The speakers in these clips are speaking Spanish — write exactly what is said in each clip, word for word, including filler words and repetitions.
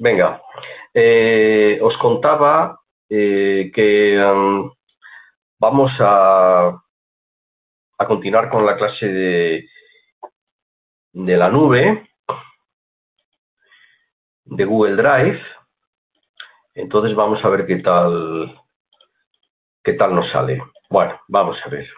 Venga, eh, os contaba eh, que um, vamos a, a continuar con la clase de, de la nube de Google Drive. Entonces vamos a ver qué tal, qué tal nos sale. Bueno, vamos a ver.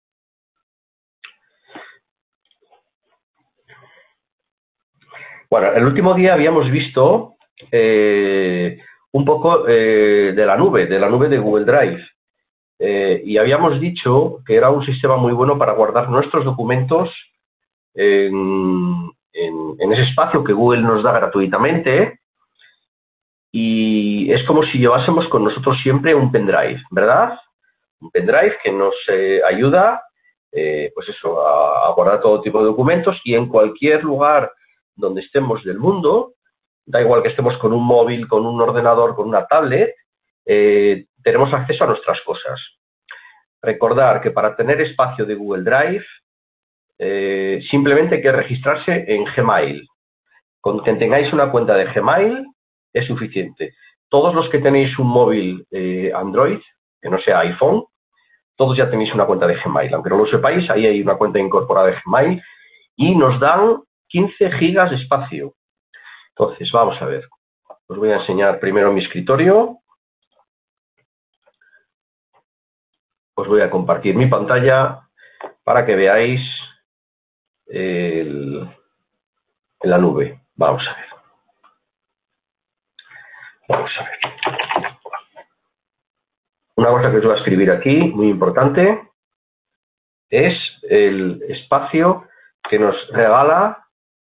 Bueno, el último día habíamos visto eh, un poco eh, de la nube, de la nube de Google Drive. Eh, y habíamos dicho que era un sistema muy bueno para guardar nuestros documentos en, en, en ese espacio que Google nos da gratuitamente. Y es como si llevásemos con nosotros siempre un pendrive, ¿verdad? Un pendrive que nos eh, ayuda eh, pues eso, a, a guardar todo tipo de documentos, y en cualquier lugar donde estemos del mundo, da igual que estemos con un móvil, con un ordenador, con una tablet, eh, tenemos acceso a nuestras cosas. Recordar que para tener espacio de Google Drive, eh, simplemente hay que registrarse en Gmail. Con que tengáis una cuenta de Gmail es suficiente. Todos los que tenéis un móvil eh, Android, que no sea iPhone, todos ya tenéis una cuenta de Gmail. Aunque no lo sepáis, ahí hay una cuenta incorporada de Gmail y nos dan quince gigas de espacio. Entonces, vamos a ver. Os voy a enseñar primero mi escritorio. Os voy a compartir mi pantalla para que veáis el, en la nube. Vamos a ver. Vamos a ver. Una cosa que os voy a escribir aquí, muy importante, es el espacio que nos regala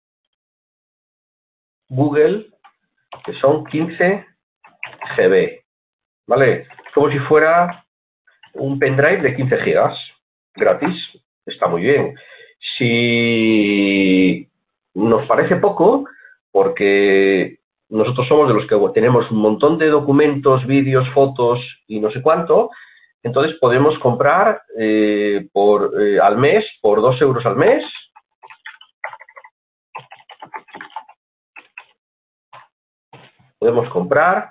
Google, que son quince gigas, ¿vale? Como si fuera un pendrive de quince gigas, gratis, está muy bien. Si nos parece poco, porque nosotros somos de los que tenemos un montón de documentos, vídeos, fotos y no sé cuánto, entonces podemos comprar eh, por, eh, al mes, por dos euros al mes, podemos comprar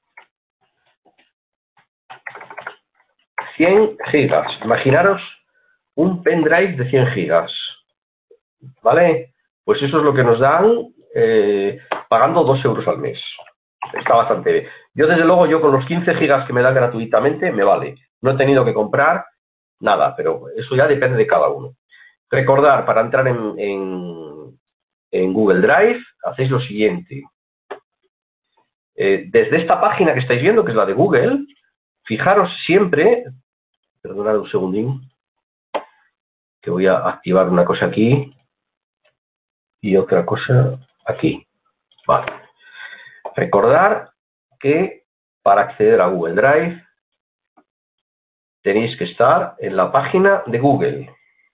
cien gigas. Imaginaros un pendrive de cien gigas, ¿vale? Pues eso es lo que nos dan eh, pagando dos euros al mes. Está bastante bien. Yo, desde luego, yo con los quince gigas que me dan gratuitamente, me vale. No he tenido que comprar nada, pero eso ya depende de cada uno. Recordar, para entrar en, en, en Google Drive, hacéis lo siguiente. Eh, desde esta página que estáis viendo, que es la de Google, fijaros siempre, perdonad un segundín, que voy a activar una cosa aquí y otra cosa aquí. Vale. Recordar que para acceder a Google Drive tenéis que estar en la página de Google.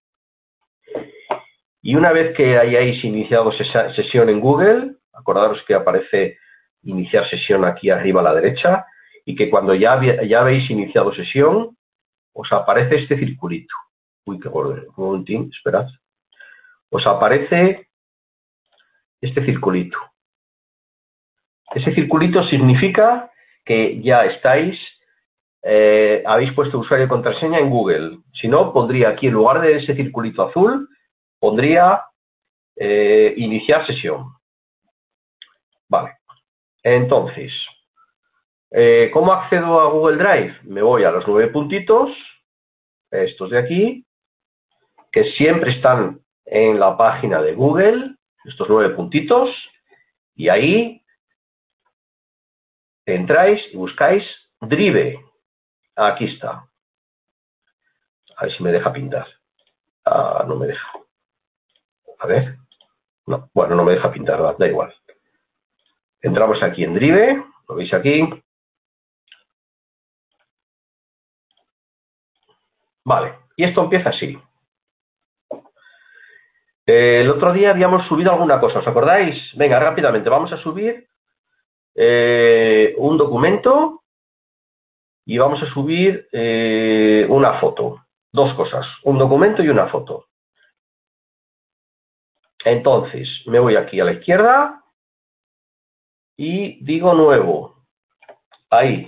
Y una vez que hayáis iniciado sesión en Google, acordaros que aparece iniciar sesión aquí arriba a la derecha, y que cuando ya, ya habéis iniciado sesión, os aparece este circulito. Uy, qué gordo. Un momentín, esperad. Os aparece este circulito. Ese circulito significa que ya estáis, eh, habéis puesto usuario y contraseña en Google. Si no, pondría aquí, en lugar de ese circulito azul, pondría eh, iniciar sesión. Vale. Entonces, eh, ¿cómo accedo a Google Drive? Me voy a los nueve puntitos, estos de aquí, que siempre están en la página de Google, estos nueve puntitos, y ahí entráis y buscáis Drive. Aquí está. A ver si me deja pintar. Ah, no me deja. A ver. No, bueno, no me deja pintar, da, da igual. Entramos aquí en Drive, lo veis aquí. Vale, y esto empieza así. Eh, el otro día habíamos subido alguna cosa, ¿os acordáis? Venga, rápidamente, vamos a subir eh, un documento y vamos a subir eh, una foto. Dos cosas, un documento y una foto. Entonces, me voy aquí a la izquierda y digo nuevo. Ahí.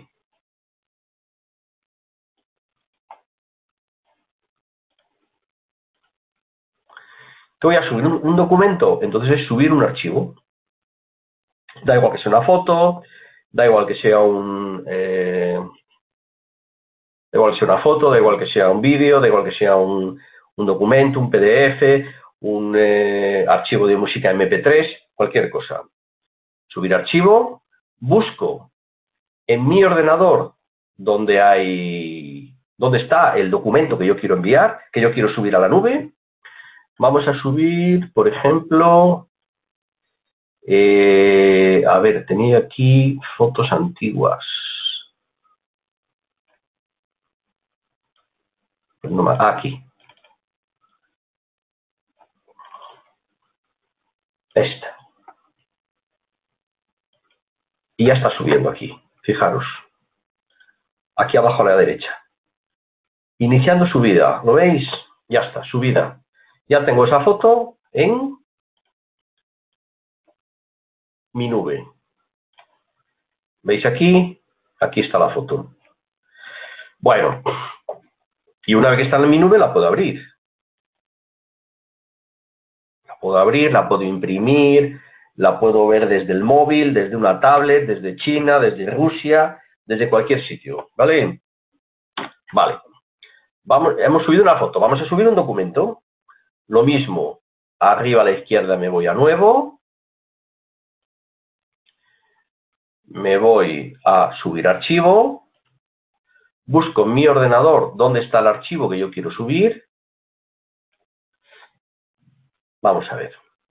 ¿Que voy a subir un, un documento? Entonces es subir un archivo. Da igual que sea una foto, da igual que sea un... Eh, da igual que sea una foto, da igual que sea un vídeo, da igual que sea un, un documento, un P D F, un eh, archivo de música eme pe tres, cualquier cosa. Subir archivo, busco en mi ordenador donde hay, donde está el documento que yo quiero enviar, que yo quiero subir a la nube. Vamos a subir, por ejemplo, eh, a ver, tenía aquí fotos antiguas. No más, aquí. Esta. Y ya está subiendo aquí. Fijaros. Aquí abajo a la derecha. Iniciando subida. ¿Lo veis? Ya está, subida. Ya tengo esa foto en mi nube. ¿Veis aquí? Aquí está la foto. Bueno, y una vez que está en mi nube la puedo abrir. La puedo abrir, la puedo imprimir, la puedo ver desde el móvil, desde una tablet, desde China, desde Rusia, desde cualquier sitio. ¿Vale? Vale. Vamos, hemos subido una foto, vamos a subir un documento. Lo mismo, arriba a la izquierda me voy a nuevo. Me voy a subir archivo. Busco en mi ordenador dónde está el archivo que yo quiero subir. Vamos a ver.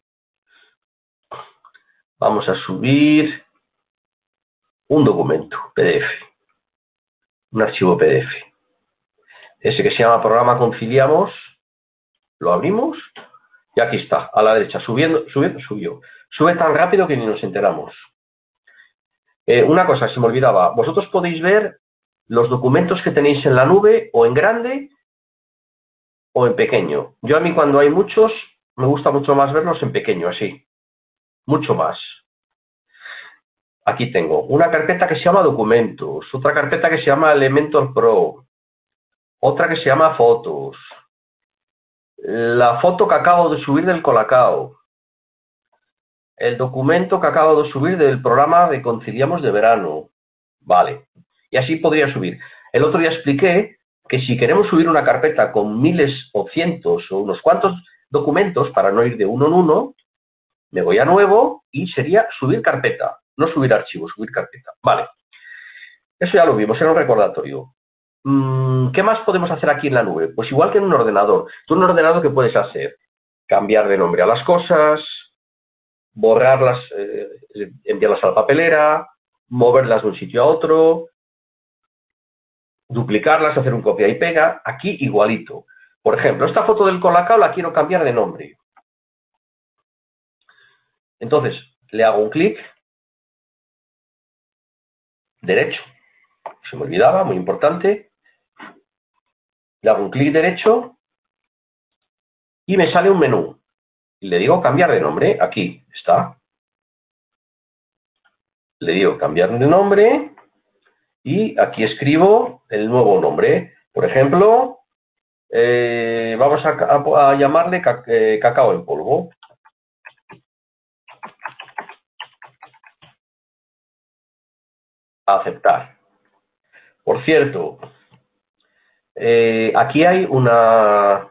Vamos a subir un documento, P D F. Un archivo P D F. Ese que se llama programa Conciliamos. Lo abrimos. Y aquí está, a la derecha, subiendo, subiendo, subió. Sube tan rápido que ni nos enteramos. Eh, una cosa, se me olvidaba. Vosotros podéis ver los documentos que tenéis en la nube o en grande o en pequeño. Yo a mí cuando hay muchos, me gusta mucho más verlos en pequeño, así. Mucho más. Aquí tengo una carpeta que se llama Documentos, otra carpeta que se llama Elementor Pro, otra que se llama Fotos, la foto que acabo de subir del Colacao, el documento que acabo de subir del programa de Conciliamos de verano. Vale. Y así podría subir. El otro día expliqué que si queremos subir una carpeta con miles o cientos o unos cuantos documentos, para no ir de uno en uno, me voy a nuevo y sería subir carpeta. No subir archivo, subir carpeta. Vale. Eso ya lo vimos, era un recordatorio. ¿Qué más podemos hacer aquí en la nube? Pues igual que en un ordenador. ¿Tú en un ordenador qué puedes hacer? Cambiar de nombre a las cosas, borrarlas, eh, enviarlas a la papelera, moverlas de un sitio a otro, duplicarlas, hacer un copia y pega. Aquí igualito. Por ejemplo, esta foto del Colacao la quiero cambiar de nombre. Entonces, le hago un clic derecho. Se me olvidaba, muy importante. Le hago un clic derecho y me sale un menú. Y le digo cambiar de nombre. Aquí está. Le digo cambiar de nombre y aquí escribo el nuevo nombre. Por ejemplo, eh, vamos a, a, a llamarle ca, eh, cacao en polvo. Aceptar. Por cierto, eh, aquí hay una...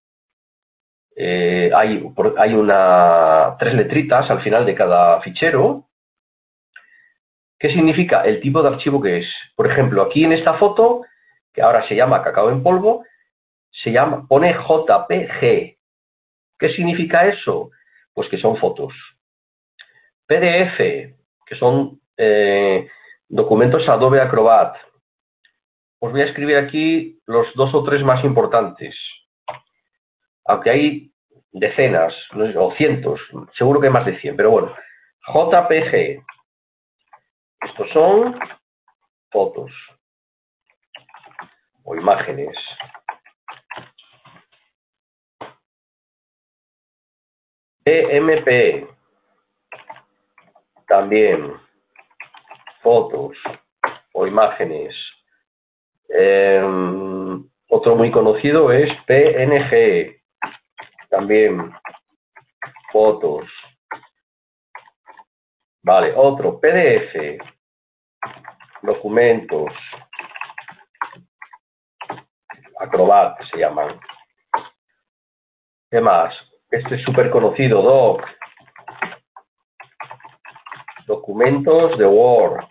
Eh, hay, hay una tres letritas al final de cada fichero. ¿Qué significa el tipo de archivo que es? Por ejemplo, aquí en esta foto, que ahora se llama cacao en polvo, se llama, pone J P G. ¿Qué significa eso? Pues que son fotos. P D F, que son eh, documentos Adobe Acrobat. Os voy a escribir aquí los dos o tres más importantes. Aunque hay decenas o cientos, seguro que hay más de cien, pero bueno. J P G. Estos son fotos o imágenes. P M P también. fotos o imágenes. Eh, otro muy conocido es P N G, también fotos. Vale, otro, P D F, documentos, Acrobat se llaman. ¿Qué más? Este es súper conocido, Doc. Documentos de Word.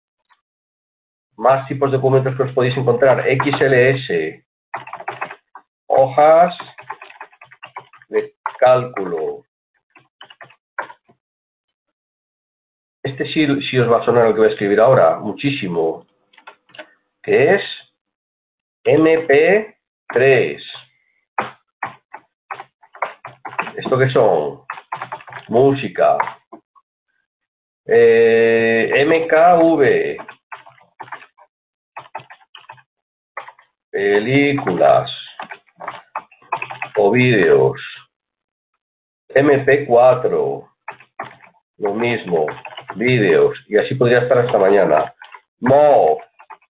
Más tipos de documentos que os podéis encontrar. X L S. Hojas de cálculo. Este sí, sí os va a sonar el que voy a escribir ahora, muchísimo. Que es M P tres. ¿Esto qué son? Música. Eh, M K V. Películas. O vídeos. M P cuatro. Lo mismo. Vídeos. Y así podría estar hasta mañana. M O V.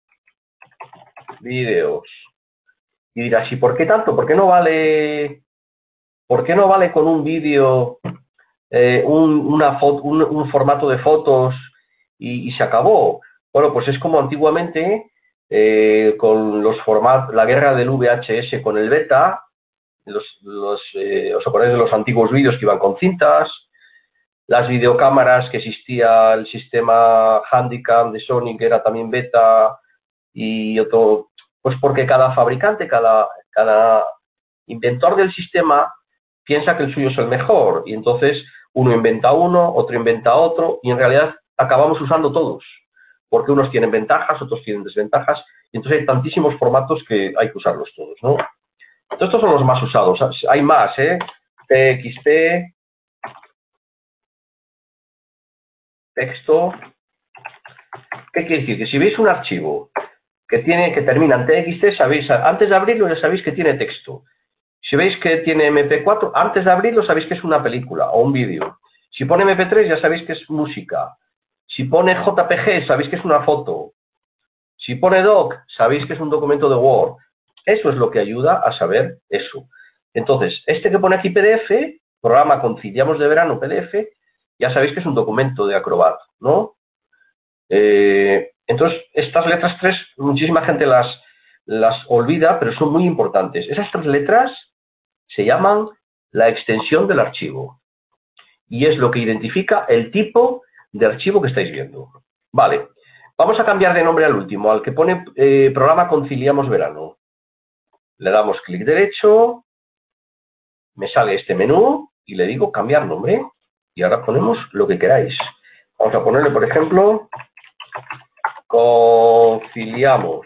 Vídeos. Y dirás, ¿y por qué tanto? ¿Por qué no vale, por qué no vale con un vídeo eh, un, una foto, un, un formato de fotos y, y se acabó? Bueno, pues es como antiguamente eh, con los formatos, la guerra del V H S con el beta, los, los, eh, os acordáis de los antiguos vídeos que iban con cintas, las videocámaras que existía el sistema Handycam de Sony que era también beta y otro. Pues porque cada fabricante, cada, cada inventor del sistema piensa que el suyo es el mejor y entonces uno inventa uno, otro inventa otro y en realidad acabamos usando todos porque unos tienen ventajas, otros tienen desventajas y entonces hay tantísimos formatos que hay que usarlos todos, ¿no? Entonces, estos son los más usados. Hay más, ¿eh? T X T, texto. ¿Qué quiere decir? Que si veis un archivo que tiene, que termina en T X T, sabéis, antes de abrirlo ya sabéis que tiene texto. Si veis que tiene M P cuatro, antes de abrirlo sabéis que es una película o un vídeo. Si pone M P tres ya sabéis que es música. Si pone J P G sabéis que es una foto. Si pone doc, sabéis que es un documento de Word. Eso es lo que ayuda a saber eso. Entonces, este que pone aquí P D F, programa Conciliamos de Verano P D F, ya sabéis que es un documento de Acrobat, ¿no? Eh, entonces, estas letras tres, muchísima gente las, las olvida, pero son muy importantes. Esas tres letras se llaman la extensión del archivo y es lo que identifica el tipo de archivo que estáis viendo. Vale, vamos a cambiar de nombre al último, al que pone eh, programa Conciliamos Verano. Le damos clic derecho, me sale este menú y le digo cambiar nombre y ahora ponemos lo que queráis. Vamos a ponerle, por ejemplo, Conciliamos.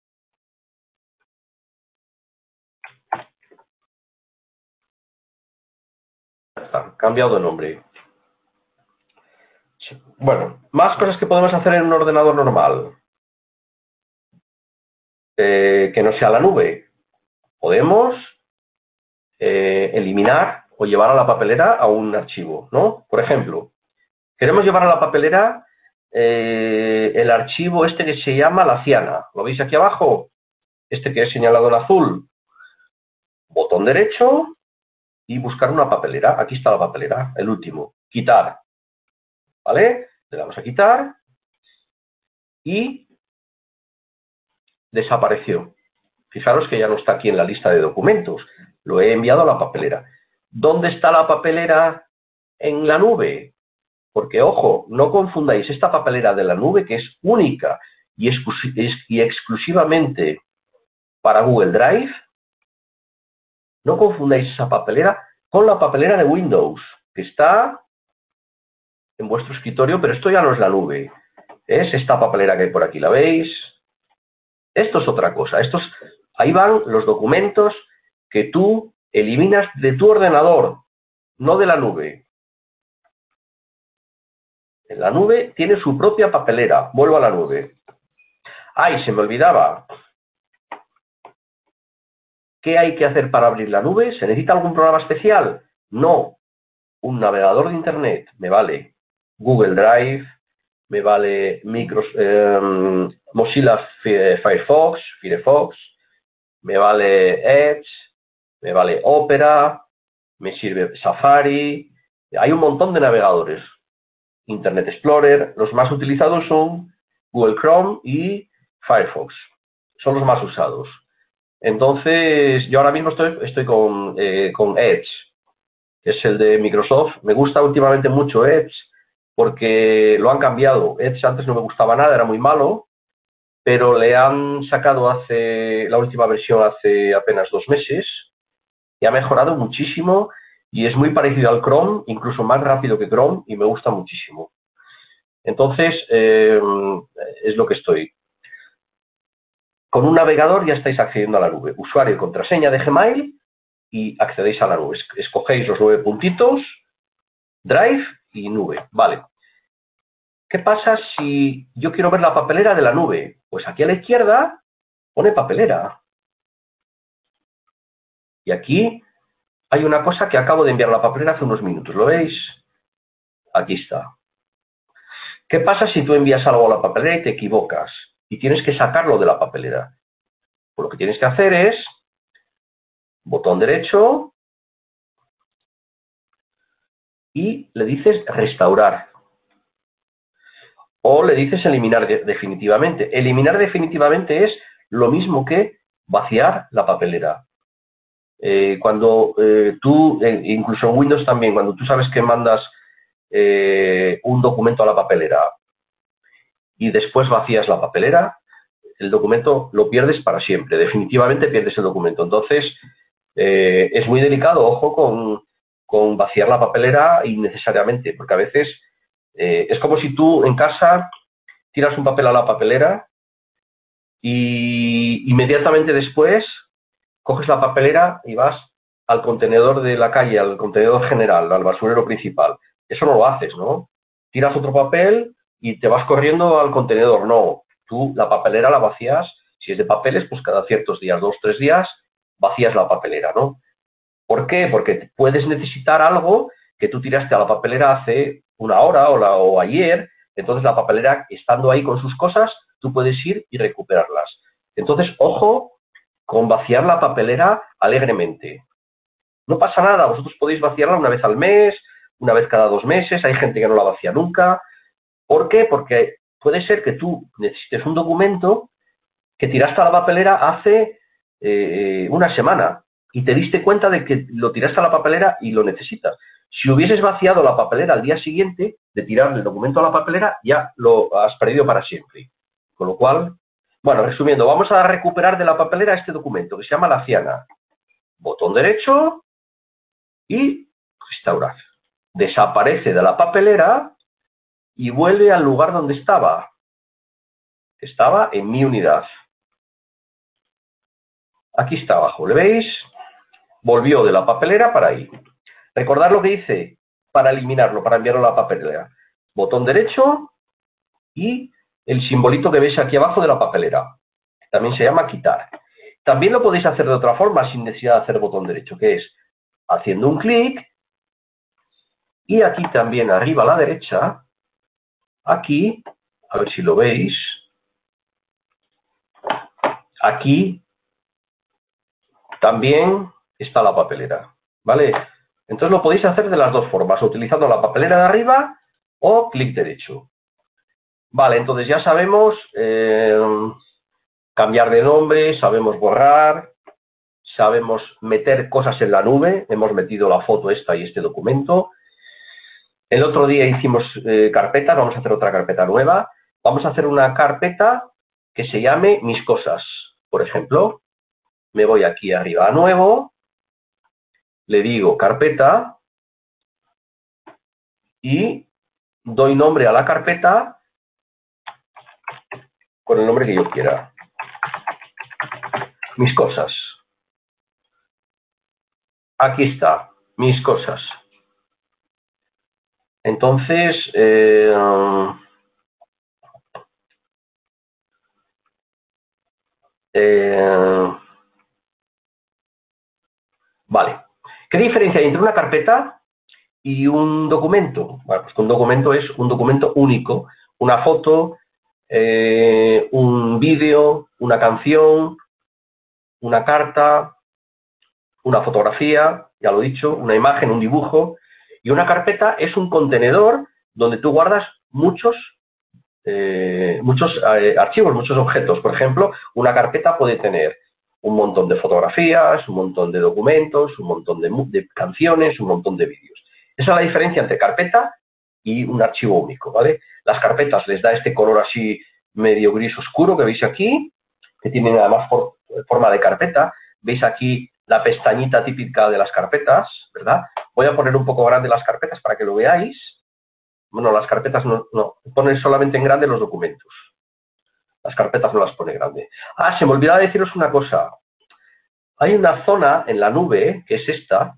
Está, cambiado de nombre. Bueno, más cosas que podemos hacer en un ordenador normal. Eh, que no sea la nube. Podemos eh, eliminar o llevar a la papelera a un archivo, ¿no? Por ejemplo, queremos llevar a la papelera eh, el archivo este que se llama la ciana. ¿Lo veis aquí abajo? Este que he señalado en azul. Botón derecho y buscar una papelera. Aquí está la papelera, el último. Quitar. ¿Vale? Le damos a quitar y desapareció. Fijaros que ya no está aquí en la lista de documentos. Lo he enviado a la papelera. ¿Dónde está la papelera en la nube? Porque, ojo, no confundáis esta papelera de la nube, que es única y, y exclusivamente para Google Drive. No confundáis esa papelera con la papelera de Windows, que está en vuestro escritorio, pero esto ya no es la nube. Es esta papelera que hay por aquí, ¿la veis? Esto es otra cosa. Estos, ahí van los documentos que tú eliminas de tu ordenador, no de la nube. En la nube tiene su propia papelera. Vuelvo a la nube. ¡Ay, se me olvidaba! ¿Qué hay que hacer para abrir la nube? ¿Se necesita algún programa especial? No. Un navegador de Internet me vale. Google Drive, me vale Micros, eh, Mozilla Firefox, Firefox, me vale Edge, me vale Opera, me sirve Safari. Hay un montón de navegadores. Internet Explorer, los más utilizados son Google Chrome y Firefox. Son los más usados. Entonces, yo ahora mismo estoy, estoy con, eh, con Edge, que es el de Microsoft. Me gusta últimamente mucho Edge porque lo han cambiado. Edge antes no me gustaba nada, era muy malo, pero le han sacado hace la última versión hace apenas dos meses y ha mejorado muchísimo y es muy parecido al Chrome, incluso más rápido que Chrome, y me gusta muchísimo. Entonces, eh, es lo que estoy. Con un navegador ya estáis accediendo a la nube. Usuario y contraseña de Gmail y accedéis a la nube. Escogéis los nueve puntitos, Drive y nube. Vale. ¿Qué pasa si yo quiero ver la papelera de la nube? Pues aquí a la izquierda pone papelera. Y aquí hay una cosa que acabo de enviar a la papelera hace unos minutos. ¿Lo veis? Aquí está. ¿Qué pasa si tú envías algo a la papelera y te equivocas? Y tienes que sacarlo de la papelera. Pues lo que tienes que hacer es botón derecho y le dices restaurar. O le dices eliminar de, definitivamente. Eliminar definitivamente es lo mismo que vaciar la papelera. Eh, cuando eh, tú, eh, incluso en Windows también, cuando tú sabes que mandas eh, un documento a la papelera y después vacías la papelera, el documento lo pierdes para siempre. Definitivamente pierdes el documento. Entonces, eh, es muy delicado, ojo, con, con vaciar la papelera innecesariamente, porque a veces eh, es como si tú en casa tiras un papel a la papelera y inmediatamente después coges la papelera y vas al contenedor de la calle, al contenedor general, al basurero principal. Eso no lo haces, ¿no? Tiras otro papel y te vas corriendo al contenedor. No, tú la papelera la vacías, si es de papeles, pues cada ciertos días, dos, tres días, vacías la papelera, ¿no? ¿Por qué? Porque puedes necesitar algo que tú tiraste a la papelera hace una hora o, la, o ayer, entonces la papelera, estando ahí con sus cosas, tú puedes ir y recuperarlas. Entonces, ojo con vaciar la papelera alegremente. No pasa nada, vosotros podéis vaciarla una vez al mes, una vez cada dos meses, hay gente que no la vacía nunca. ¿Por qué? Porque puede ser que tú necesites un documento que tiraste a la papelera hace eh, una semana y te diste cuenta de que lo tiraste a la papelera y lo necesitas. Si hubieses vaciado la papelera al día siguiente de tirar el documento a la papelera, ya lo has perdido para siempre. Con lo cual, bueno, resumiendo, vamos a recuperar de la papelera este documento que se llama la ciana. Botón derecho y restaurar. Desaparece de la papelera y vuelve al lugar donde estaba. Estaba en mi unidad. Aquí está abajo, ¿le veis? Volvió de la papelera para ahí. Recordad lo que hice para eliminarlo, para enviarlo a la papelera. Botón derecho y el simbolito que veis aquí abajo de la papelera. También se llama quitar. También lo podéis hacer de otra forma sin necesidad de hacer botón derecho, que es haciendo un clic y aquí también arriba a la derecha, aquí, a ver si lo veis, aquí también está la papelera, ¿vale? Entonces lo podéis hacer de las dos formas, utilizando la papelera de arriba o clic derecho. Vale, entonces ya sabemos eh, cambiar de nombre, sabemos borrar, sabemos meter cosas en la nube, hemos metido la foto esta y este documento. El otro día hicimos eh, carpetas, vamos a hacer otra carpeta nueva. Vamos a hacer una carpeta que se llame mis cosas. Por ejemplo, me voy aquí arriba a nuevo, le digo carpeta y doy nombre a la carpeta con el nombre que yo quiera. Mis cosas. Aquí está, mis cosas. Entonces, eh, eh, vale. ¿Qué diferencia hay entre una carpeta y un documento? Bueno, pues que un documento es un documento único. una foto, eh, un vídeo, una canción, una carta, una fotografía, ya lo he dicho, una imagen, un dibujo. Y una carpeta es un contenedor donde tú guardas muchos, eh, muchos eh, archivos, muchos objetos. Por ejemplo, una carpeta puede tener un montón de fotografías, un montón de documentos, un montón de, de canciones, un montón de vídeos. Esa es la diferencia entre carpeta y un archivo único, ¿vale? Las carpetas les da este color así medio gris oscuro que veis aquí, que tienen además for, forma de carpeta. Veis aquí la pestañita típica de las carpetas, ¿verdad? Voy a poner un poco grande las carpetas para que lo veáis. Bueno, las carpetas no, no, ponen solamente en grande los documentos. Las carpetas no las pone grande. Ah, se me olvidaba deciros una cosa. Hay una zona en la nube, que es esta.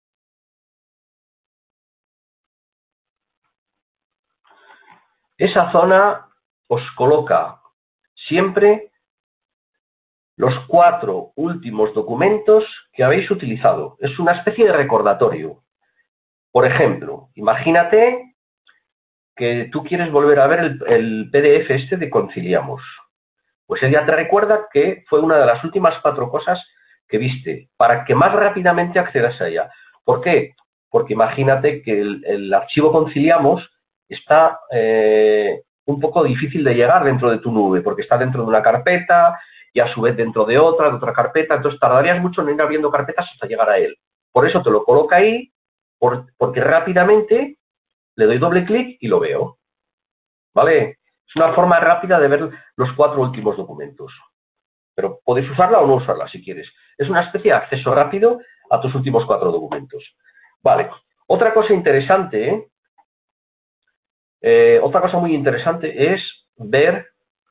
Esa zona os coloca siempre los cuatro últimos documentos que habéis utilizado. Es una especie de recordatorio. Por ejemplo, imagínate que tú quieres volver a ver el, el P D F este de Conciliamos. Pues él ya te recuerda que fue una de las últimas cuatro cosas que viste, para que más rápidamente accedas a ella. ¿Por qué? Porque imagínate que el, el archivo Conciliamos está eh, un poco difícil de llegar dentro de tu nube, porque está dentro de una carpeta y a su vez dentro de otra, de otra carpeta, entonces tardarías mucho en ir abriendo carpetas hasta llegar a él. Por eso te lo coloca ahí, por, porque rápidamente le doy doble clic y lo veo. ¿Vale? Es una forma rápida de ver los cuatro últimos documentos. Pero podéis usarla o no usarla si quieres. Es una especie de acceso rápido a tus últimos cuatro documentos. Vale. Otra cosa interesante, eh, otra cosa muy interesante es ver,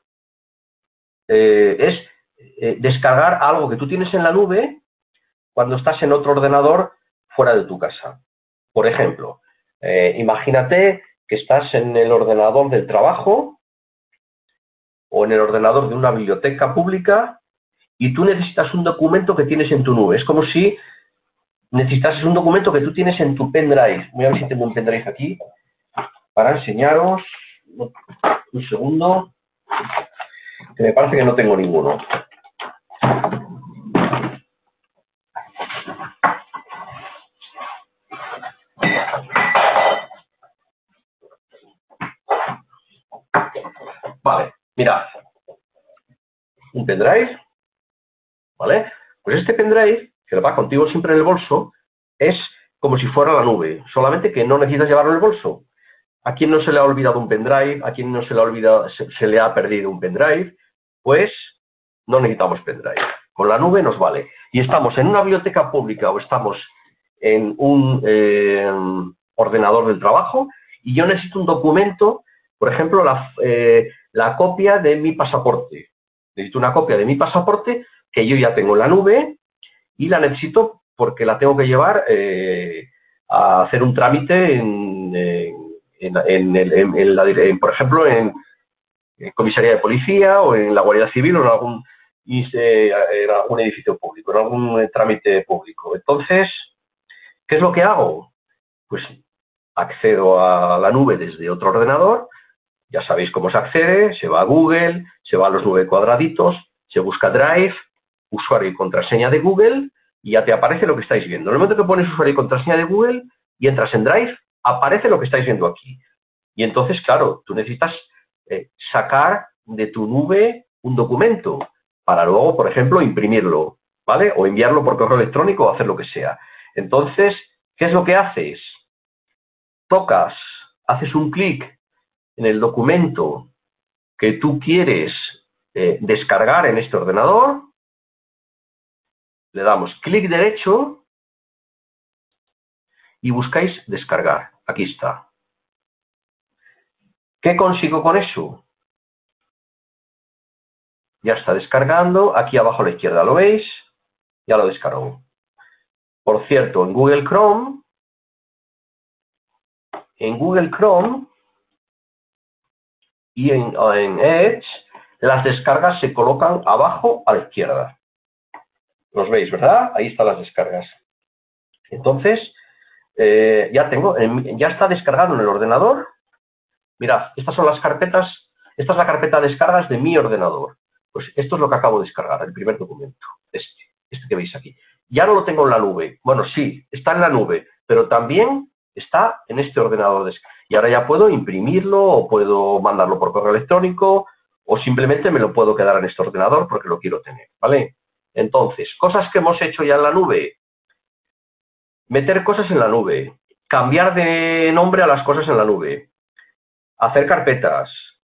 eh, es eh, descargar algo que tú tienes en la nube cuando estás en otro ordenador fuera de tu casa. Por ejemplo, eh, imagínate que estás en el ordenador del trabajo o en el ordenador de una biblioteca pública y tú necesitas un documento que tienes en tu nube. Es como si necesitases un documento que tú tienes en tu pendrive. Voy a ver si tengo un pendrive aquí para enseñaros. Un segundo, que me parece que no tengo ninguno. Vale, mirad. Un pendrive, ¿vale? Pues este pendrive, que va contigo siempre en el bolso, es como si fuera la nube, solamente que no necesitas llevarlo en el bolso. ¿A quién no se le ha olvidado un pendrive? ¿A quién no se le ha olvidado, se, se le ha perdido un pendrive? Pues no necesitamos pendrive. Con la nube nos vale. Y estamos en una biblioteca pública o estamos en un eh, ordenador del trabajo y yo necesito un documento, por ejemplo, la, eh, la copia de mi pasaporte. Necesito una copia de mi pasaporte que yo ya tengo en la nube y la necesito porque la tengo que llevar eh, a hacer un trámite en, en En, en, en, en la, en, por ejemplo, en, en comisaría de policía o en la Guardia Civil o en algún, en algún edificio público, en algún trámite público. Entonces, ¿qué es lo que hago? Pues accedo a la nube desde otro ordenador, ya sabéis cómo se accede, se va a Google, se va a los nueve cuadraditos, se busca Drive, usuario y contraseña de Google y ya te aparece lo que estáis viendo. En el momento que pones usuario y contraseña de Google y entras en Drive, aparece lo que estáis viendo aquí. Y entonces, claro, tú necesitas eh, sacar de tu nube un documento para luego, por ejemplo, imprimirlo, ¿vale? O enviarlo por correo electrónico o hacer lo que sea. Entonces, ¿qué es lo que haces? Tocas, haces un clic en el documento que tú quieres eh, descargar en este ordenador, le damos clic derecho y buscáis descargar. Aquí está. ¿Qué consigo con eso? Ya está descargando. Aquí abajo a la izquierda lo veis. Ya lo descargó. Por cierto, en Google Chrome, en Google Chrome y en, en Edge, las descargas se colocan abajo a la izquierda. Los veis, ¿verdad? Ahí están las descargas. Entonces, eh, ya tengo, ya está descargado en el ordenador. Mirad, estas son las carpetas, esta es la carpeta de descargas de mi ordenador. Pues esto es lo que acabo de descargar, el primer documento, este, este que veis aquí. Ya no lo tengo en la nube. Bueno, sí, está en la nube, pero también está en este ordenador. Y ahora ya puedo imprimirlo o puedo mandarlo por correo electrónico o simplemente me lo puedo quedar en este ordenador porque lo quiero tener, ¿vale? Entonces, cosas que hemos hecho ya en la nube. Meter cosas en la nube. Cambiar de nombre a las cosas en la nube. Hacer carpetas.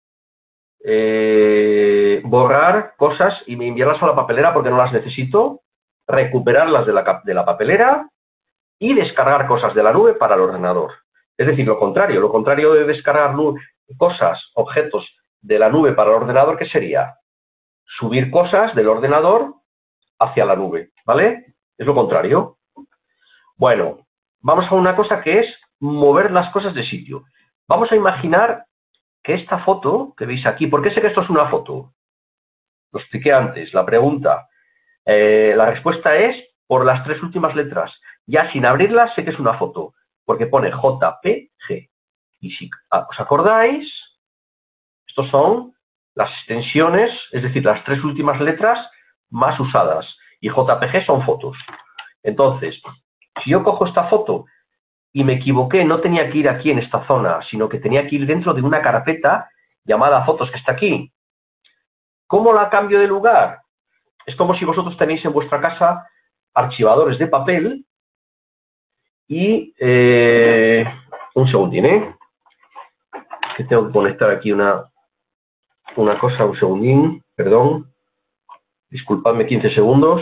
Eh, borrar cosas y enviarlas a la papelera porque no las necesito. Recuperarlas de la, de la papelera y descargar cosas de la nube para el ordenador. Es decir, lo contrario, lo contrario de descargar cosas, objetos de la nube para el ordenador, ¿qué sería? Subir cosas del ordenador hacia la nube, ¿vale? Es lo contrario. Bueno, vamos a una cosa que es mover las cosas de sitio. Vamos a imaginar que esta foto que veis aquí, ¿por qué sé que esto es una foto? Lo expliqué antes, la pregunta. Eh, la respuesta es por las tres últimas letras. Ya sin abrirlas sé que es una foto, porque pone J P G. Y si os acordáis, estos son las extensiones, es decir, las tres últimas letras más usadas. Y J P G son fotos. Entonces, si yo cojo esta foto y me equivoqué, no tenía que ir aquí en esta zona, sino que tenía que ir dentro de una carpeta llamada fotos que está aquí. ¿Cómo la cambio de lugar? Es como si vosotros tenéis en vuestra casa archivadores de papel y... Eh, un segundín, ¿eh? Que tengo que conectar aquí una, una cosa, un segundín, perdón. Disculpadme quince segundos.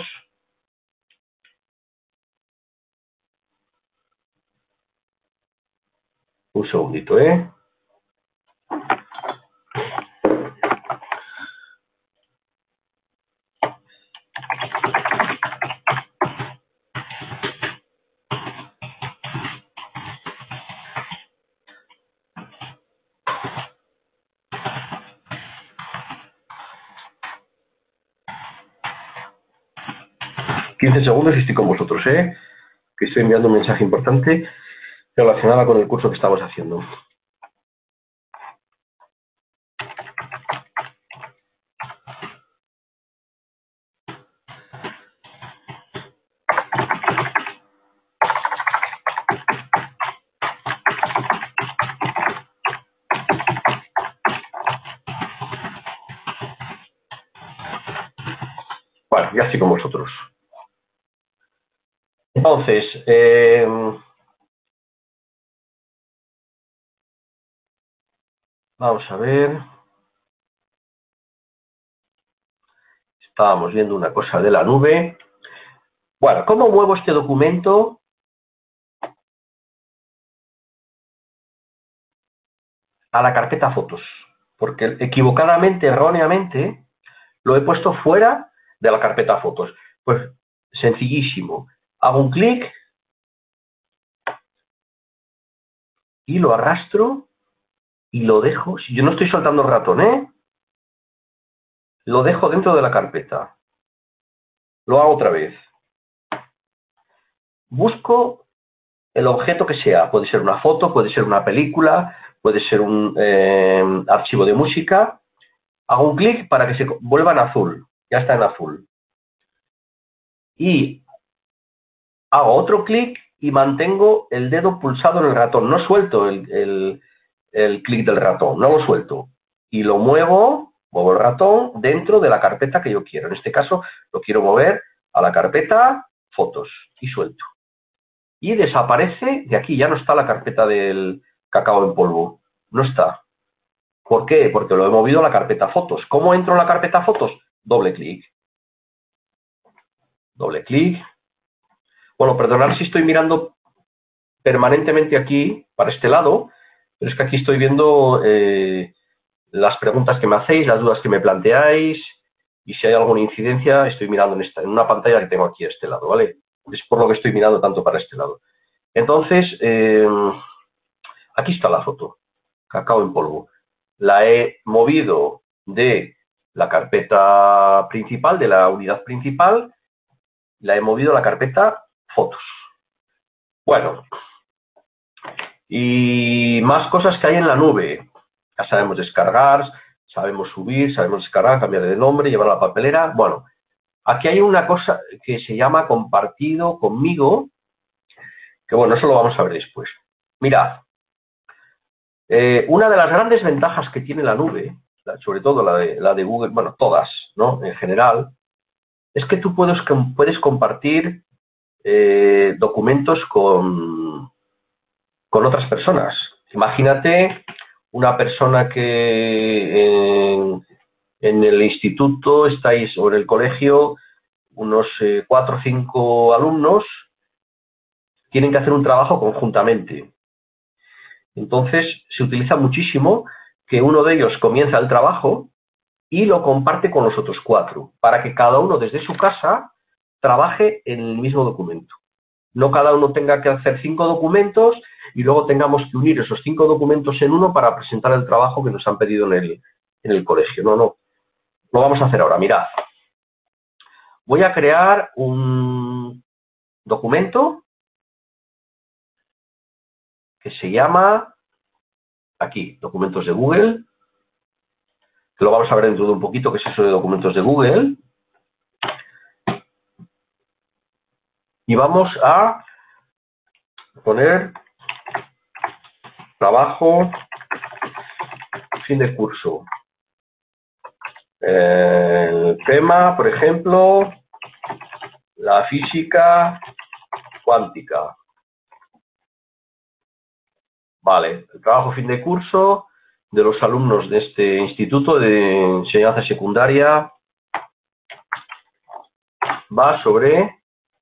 Un segundito, ¿eh? quince segundos y estoy con vosotros, ¿eh? Que estoy enviando un mensaje importante relacionado con el curso que estamos haciendo. Bueno, ya estoy con vosotros. Entonces, eh, vamos a ver. Estábamos viendo una cosa de la nube. Bueno, ¿cómo muevo este documento? A la carpeta fotos. Porque equivocadamente, erróneamente, lo he puesto fuera de la carpeta fotos. Pues sencillísimo. Hago un clic y lo arrastro y lo dejo. Si yo no estoy soltando el ratón, ¿eh? Lo dejo dentro de la carpeta. Lo hago otra vez. Busco el objeto que sea. Puede ser una foto, puede ser una película, puede ser un eh, archivo de música. Hago un clic para que se vuelva en azul. Ya está en azul. Y hago otro clic y mantengo el dedo pulsado en el ratón. No suelto el, el, el clic del ratón, no lo suelto. Y lo muevo, muevo el ratón dentro de la carpeta que yo quiero. En este caso lo quiero mover a la carpeta fotos y suelto. Y desaparece de aquí, ya no está la carpeta del cacao en polvo. No está. ¿Por qué? Porque lo he movido a la carpeta fotos. ¿Cómo entro en la carpeta fotos? Doble clic. Doble clic. Bueno, perdonad si estoy mirando permanentemente aquí, para este lado, pero es que aquí estoy viendo eh, las preguntas que me hacéis, las dudas que me planteáis, y si hay alguna incidencia, estoy mirando en, esta, en una pantalla que tengo aquí a este lado, ¿vale? Es por lo que estoy mirando tanto para este lado. Entonces, eh, aquí está la foto, cacao en polvo. La he movido de la carpeta principal, de la unidad principal, la he movido a la carpeta fotos. Bueno, y más cosas que hay en la nube. Ya sabemos descargar, sabemos subir, sabemos descargar, cambiar de nombre, llevar a la papelera. Bueno, aquí hay una cosa que se llama compartido conmigo, que bueno, eso lo vamos a ver después. Mirad, eh, una de las grandes ventajas que tiene la nube, sobre todo la de, la de Google, bueno, todas, ¿no? En general, es que tú puedes, puedes compartir eh, documentos con, con otras personas. Imagínate una persona que en, en el instituto estáis, o en el colegio, unos eh, cuatro o cinco alumnos tienen que hacer un trabajo conjuntamente. Entonces, se utiliza muchísimo que uno de ellos comienza el trabajo y lo comparte con los otros cuatro, para que cada uno desde su casa trabaje en el mismo documento. No cada uno tenga que hacer cinco documentos y luego tengamos que unir esos cinco documentos en uno para presentar el trabajo que nos han pedido en el, en el colegio. No, no. Lo vamos a hacer ahora. Mirad. Voy a crear un documento que se llama, aquí, documentos de Google, que lo vamos a ver dentro de un poquito, que es eso de documentos de Google. Y vamos a poner trabajo, fin de curso. El tema, por ejemplo, la física cuántica. Vale, el trabajo fin de curso de los alumnos de este instituto de enseñanza secundaria va sobre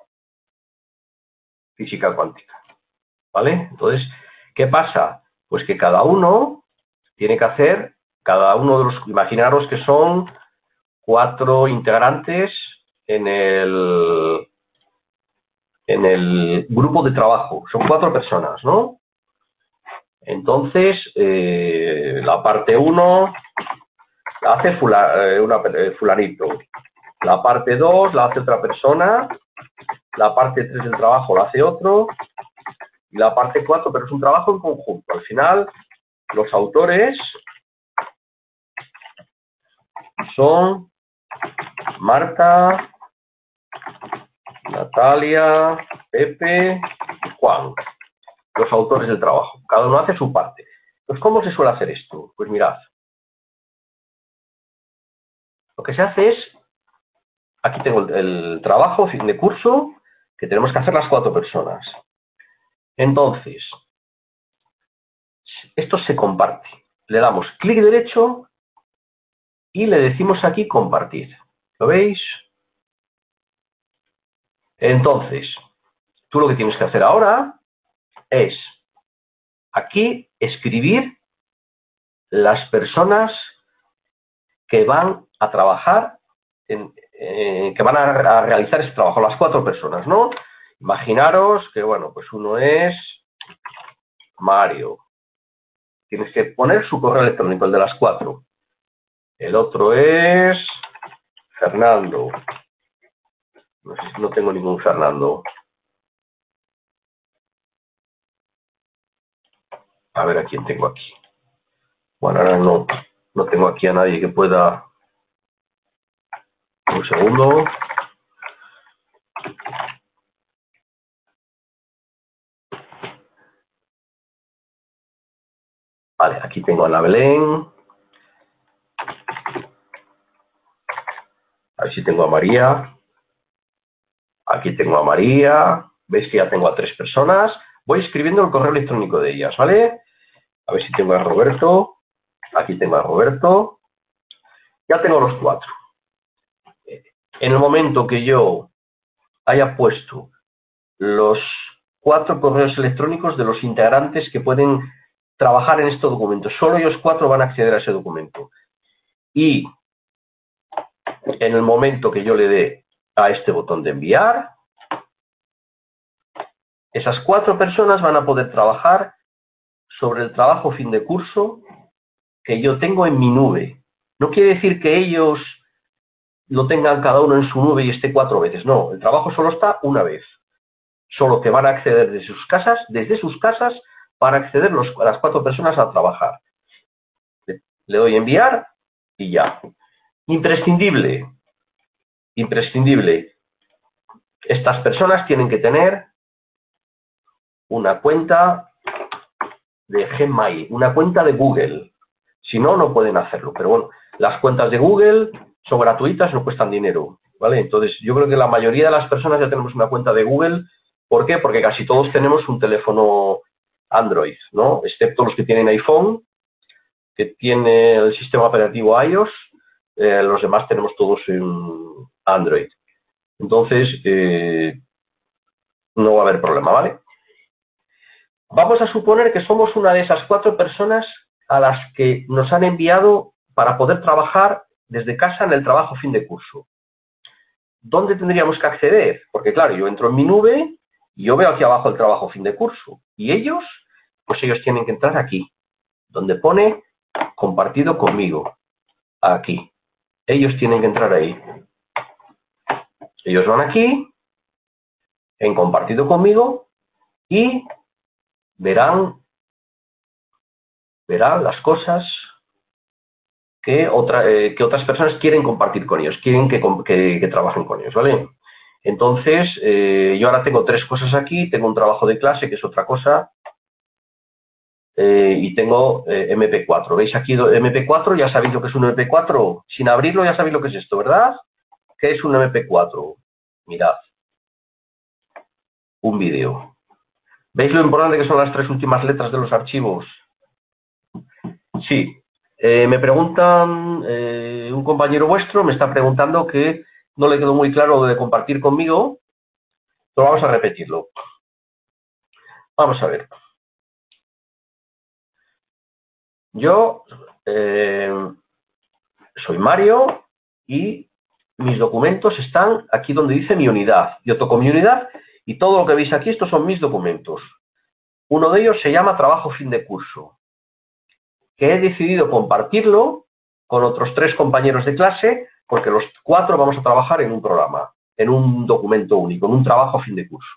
física cuántica. ¿Vale? Entonces, ¿qué pasa? Pues que cada uno tiene que hacer, cada uno de los, imaginaros que son cuatro integrantes en el, en el grupo de trabajo, son cuatro personas, ¿no? Entonces, eh, la parte uno la hace fula, eh, una, eh, fulanito, la parte dos la hace otra persona, la parte tres del trabajo la hace otro, y la parte cuatro, pero es un trabajo en conjunto. Al final, los autores son Marta, Natalia, Pepe y Juan, los autores del trabajo. Cada uno hace su parte. Pues, ¿cómo se suele hacer esto? Pues mirad. Lo que se hace es, aquí tengo el, el trabajo, fin de curso, que tenemos que hacer las cuatro personas. Entonces, esto se comparte. Le damos clic derecho y le decimos aquí compartir. ¿Lo veis? Entonces, tú lo que tienes que hacer ahora es aquí escribir las personas que van a trabajar, en, eh, que van a, a realizar este trabajo, las cuatro personas, ¿no? Imaginaros que, bueno, pues uno es Mario. Tienes que poner su correo electrónico, el de las cuatro. El otro es Fernando. No sé si no tengo ningún Fernando. A ver a quién tengo aquí. Bueno, ahora no, no tengo aquí a nadie que pueda... Un segundo. Vale, aquí tengo a Ana Belén. A ver si tengo a María. Aquí tengo a María. ¿Veis que ya tengo a tres personas? Voy escribiendo el correo electrónico de ellas, ¿vale? A ver si tengo a Roberto. Aquí tengo a Roberto. Ya tengo los cuatro. En el momento que yo haya puesto los cuatro correos electrónicos de los integrantes que pueden trabajar en este documento, solo ellos cuatro van a acceder a ese documento. Y en el momento que yo le dé a este botón de enviar, esas cuatro personas van a poder trabajar sobre el trabajo fin de curso que yo tengo en mi nube. No quiere decir que ellos lo tengan cada uno en su nube y esté cuatro veces. No, el trabajo solo está una vez. Solo que van a acceder desde sus casas, desde sus casas, para acceder los, a las cuatro personas a trabajar. Le doy enviar y ya. Imprescindible. Imprescindible. Estas personas tienen que tener una cuenta de Gmail, una cuenta de Google. Si no, no pueden hacerlo. Pero bueno, las cuentas de Google son gratuitas, no cuestan dinero, ¿vale? Entonces, yo creo que la mayoría de las personas ya tenemos una cuenta de Google. ¿Por qué? Porque casi todos tenemos un teléfono Android, ¿no? Excepto los que tienen iPhone, que tiene el sistema operativo iOS, eh, los demás tenemos todos en Android. Entonces, eh, no va a haber problema, ¿vale? Vamos a suponer que somos una de esas cuatro personas a las que nos han enviado para poder trabajar desde casa en el trabajo fin de curso. ¿Dónde tendríamos que acceder? Porque claro, yo entro en mi nube y yo veo aquí abajo el trabajo fin de curso. Y ellos, pues ellos tienen que entrar aquí, donde pone compartido conmigo. Aquí. Ellos tienen que entrar ahí. Ellos van aquí, en compartido conmigo, y verán, verán las cosas que, otra, eh, que otras personas quieren compartir con ellos, quieren que, que, que trabajen con ellos, ¿vale? Entonces, eh, yo ahora tengo tres cosas aquí, tengo un trabajo de clase, que es otra cosa, eh, y tengo eh, eme pe cuatro. ¿Veis aquí eme pe cuatro? Ya sabéis lo que es un eme pe cuatro. Sin abrirlo ya sabéis lo que es esto, ¿verdad? ¿Qué es un eme pe cuatro? Mirad. Un vídeo. ¿Veis lo importante que son las tres últimas letras de los archivos? Sí. Eh, me preguntan, eh, un compañero vuestro me está preguntando que no le quedó muy claro lo de compartir conmigo, pero vamos a repetirlo. Vamos a ver. Yo eh, soy Mario y mis documentos están aquí donde dice mi unidad. Yo toco mi unidad y todo lo que veis aquí, estos son mis documentos. Uno de ellos se llama trabajo fin de curso, que he decidido compartirlo con otros tres compañeros de clase, porque los cuatro vamos a trabajar en un programa, en un documento único, en un trabajo fin de curso.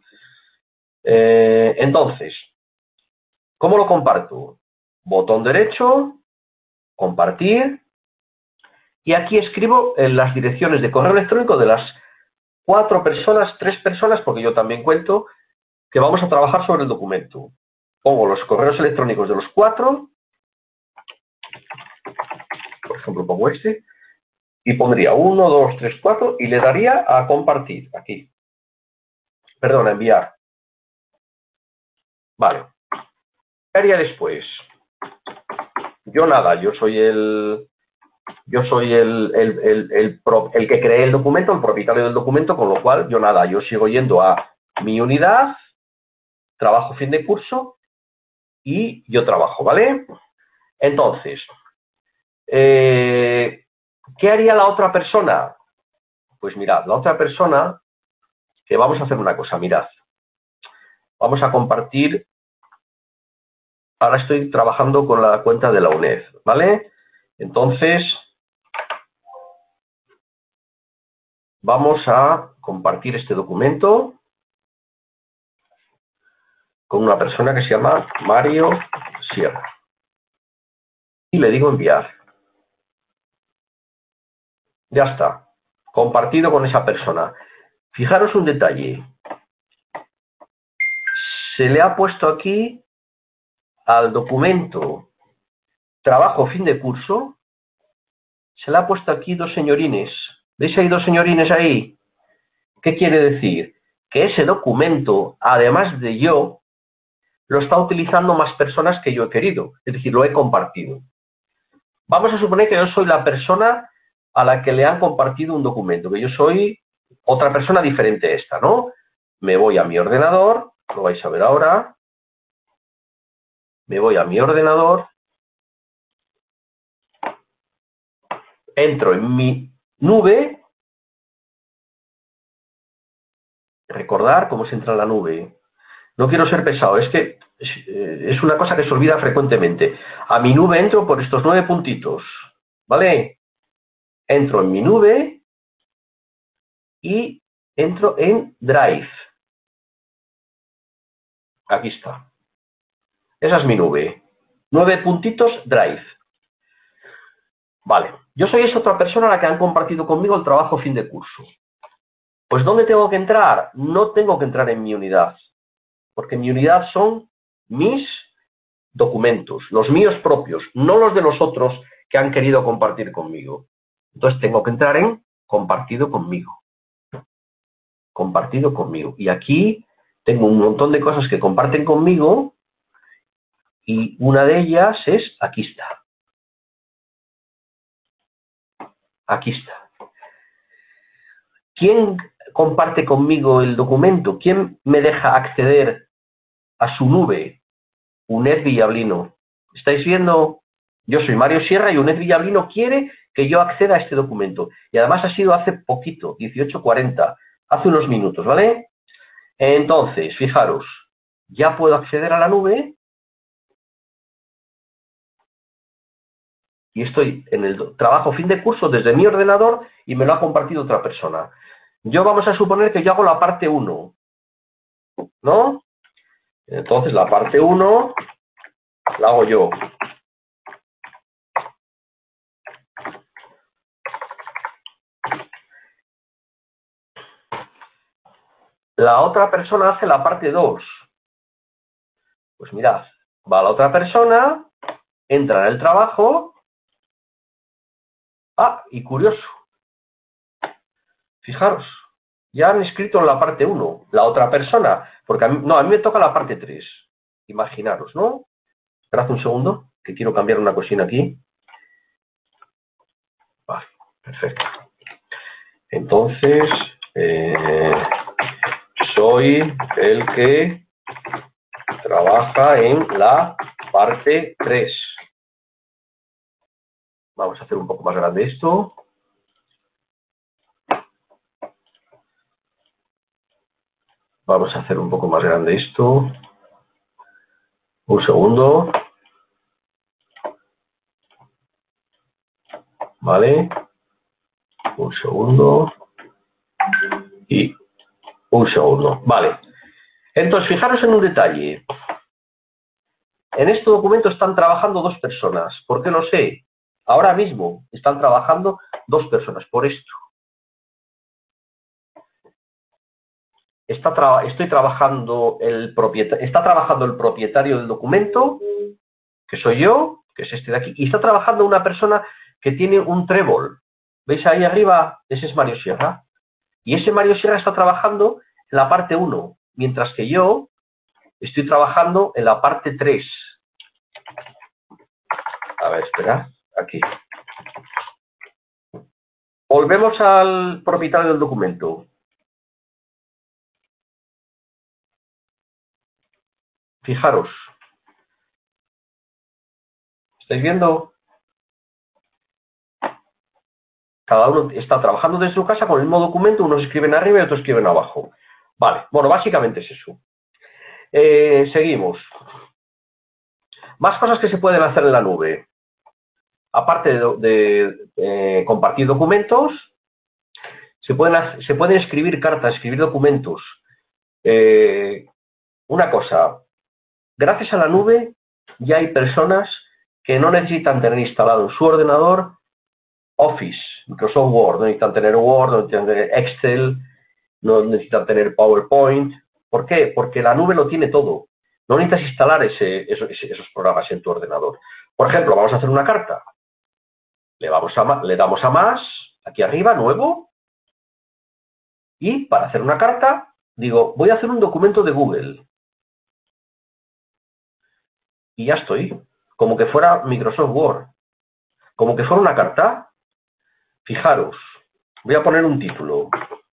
Eh, entonces, ¿cómo lo comparto? Botón derecho, compartir, y aquí escribo en las direcciones de correo electrónico de las cuatro personas, tres personas, porque yo también cuento, que vamos a trabajar sobre el documento. Pongo los correos electrónicos de los cuatro, por ejemplo pongo este, y pondría uno, dos, tres, cuatro, y le daría a compartir, aquí. Perdón, a enviar. Vale. ¿Qué haría después? Yo nada, yo soy el... Yo soy el, el, el, el, pro, el que creé el documento, el propietario del documento, con lo cual yo nada, yo sigo yendo a mi unidad, trabajo fin de curso y yo trabajo, ¿vale? Entonces, eh, ¿qué haría la otra persona? Pues mirad, la otra persona, que vamos a hacer una cosa, mirad. Vamos a compartir, ahora estoy trabajando con la cuenta de la U N E D, ¿vale? Entonces, vamos a compartir este documento con una persona que se llama Mario Sierra. Y le digo enviar. Ya está. Compartido con esa persona. Fijaros un detalle. Se le ha puesto aquí al documento trabajo fin de curso, se le ha puesto aquí dos señorines. ¿Veis ahí dos señorines ahí? ¿Qué quiere decir? Que ese documento, además de yo, lo está utilizando más personas que yo he querido. Es decir, lo he compartido. Vamos a suponer que yo soy la persona a la que le han compartido un documento, que yo soy otra persona diferente a esta, ¿no? Me voy a mi ordenador, lo vais a ver ahora. Me voy a mi ordenador. Entro en mi nube. Recordar cómo se entra en la nube. No quiero ser pesado, es que es una cosa que se olvida frecuentemente. A mi nube entro por estos nueve puntitos, ¿vale? Entro en mi nube y entro en Drive. Aquí está. Esa es mi nube. Nueve puntitos, Drive. Vale, yo soy esa otra persona a la que han compartido conmigo el trabajo fin de curso. Pues ¿dónde tengo que entrar? No tengo que entrar en mi unidad, porque mi unidad son mis documentos, los míos propios, no los de los otros que han querido compartir conmigo. Entonces tengo que entrar en compartido conmigo. Compartido conmigo. Y aquí tengo un montón de cosas que comparten conmigo y una de ellas es, aquí está. Aquí está. ¿Quién comparte conmigo el documento? ¿Quién me deja acceder a su nube? UNED Villablino. ¿Estáis viendo? Yo soy Mario Sierra y UNED Villablino quiere que yo acceda a este documento. Y además ha sido hace poquito, dieciocho cuarenta, hace unos minutos, ¿vale? Entonces, fijaros, ya puedo acceder a la nube y estoy en el trabajo fin de curso desde mi ordenador y me lo ha compartido otra persona. Yo vamos a suponer que yo hago la parte uno, ¿no? Entonces la parte uno la hago yo. La otra persona hace la parte dos. Pues mirad, va la otra persona, entra en el trabajo. Ah, y curioso. Fijaros, ya han escrito en la parte uno, la otra persona, porque a mí, no, a mí me toca la parte tres. Imaginaros, ¿no? Esperad un segundo, que quiero cambiar una cosina aquí. Vale, perfecto. Entonces, eh, soy el que trabaja en la parte tres. Vamos a hacer un poco más grande esto. Vamos a hacer un poco más grande esto. Un segundo. Vale. Un segundo. Y un segundo. Vale. Entonces, fijaros en un detalle. En este documento están trabajando dos personas. ¿Por qué lo sé? Ahora mismo están trabajando dos personas por esto. Está tra estoy trabajando el propietario, está trabajando el propietario del documento, que soy yo, que es este de aquí, y está trabajando una persona que tiene un trébol. ¿Veis ahí arriba? Ese es Mario Sierra. Y ese Mario Sierra está trabajando en la parte uno, mientras que yo estoy trabajando en la parte tres. A ver, espera, aquí. Volvemos al propietario del documento. Fijaros. ¿Estáis viendo? Cada uno está trabajando desde su casa con el mismo documento, unos escriben arriba y otros escriben abajo. Vale, bueno, básicamente es eso. Eh, seguimos. Más cosas que se pueden hacer en la nube. Aparte de, de eh, compartir documentos, se pueden, se pueden escribir cartas, escribir documentos. Eh, una cosa, gracias a la nube ya hay personas que no necesitan tener instalado en su ordenador Office, Microsoft Word, no necesitan tener Word, no necesitan tener Excel, no necesitan tener PowerPoint. ¿Por qué? Porque la nube lo tiene todo. No necesitas instalar ese, esos, esos programas en tu ordenador. Por ejemplo, vamos a hacer una carta. Le, vamos a, le damos a más, aquí arriba, nuevo. Y para hacer una carta, digo, voy a hacer un documento de Google. Y ya estoy. Como que fuera Microsoft Word. Como que fuera una carta. Fijaros, voy a poner un título.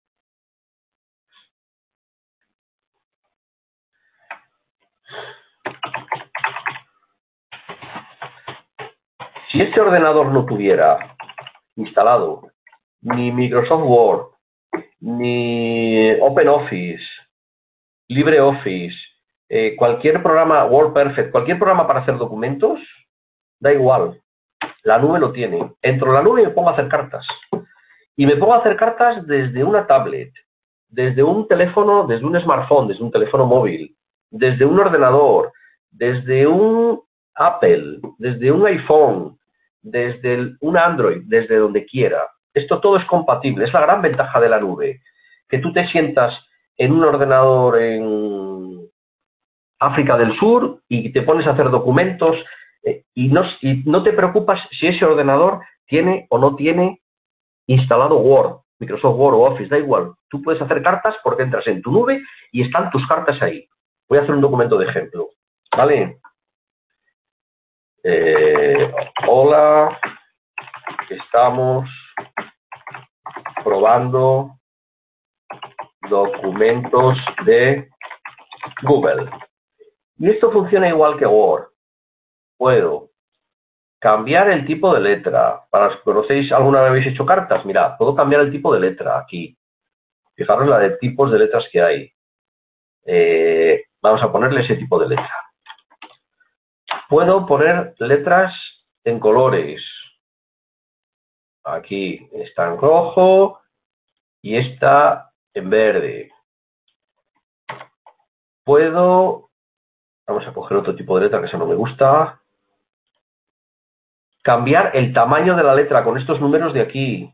Si este ordenador no tuviera instalado ni Microsoft Word, ni OpenOffice, LibreOffice, eh, cualquier programa, WordPerfect, cualquier programa para hacer documentos, da igual. La nube lo tiene. Entro en la nube y me pongo a hacer cartas. Y me pongo a hacer cartas desde una tablet, desde un teléfono, desde un smartphone, desde un teléfono móvil, desde un ordenador, desde un Apple, desde un iPhone, desde el, un Android, desde donde quiera. Esto todo es compatible, es la gran ventaja de la nube. Que tú te sientas en un ordenador en África del Sur y te pones a hacer documentos eh, y, no, y no te preocupas si ese ordenador tiene o no tiene instalado Word, Microsoft Word o Office, da igual. Tú puedes hacer cartas porque entras en tu nube y están tus cartas ahí. Voy a hacer un documento de ejemplo, ¿vale? Eh, hola, estamos probando documentos de Google. Y esto funciona igual que Word. Puedo cambiar el tipo de letra. Para los que conocéis, ¿alguna vez habéis hecho cartas? Mirad, puedo cambiar el tipo de letra aquí. Fijaros la de tipos de letras que hay. Eh, vamos a ponerle ese tipo de letra. Puedo poner letras en colores. Aquí está en rojo y está en verde. Puedo, vamos a coger otro tipo de letra que eso no me gusta. Cambiar el tamaño de la letra con estos números de aquí.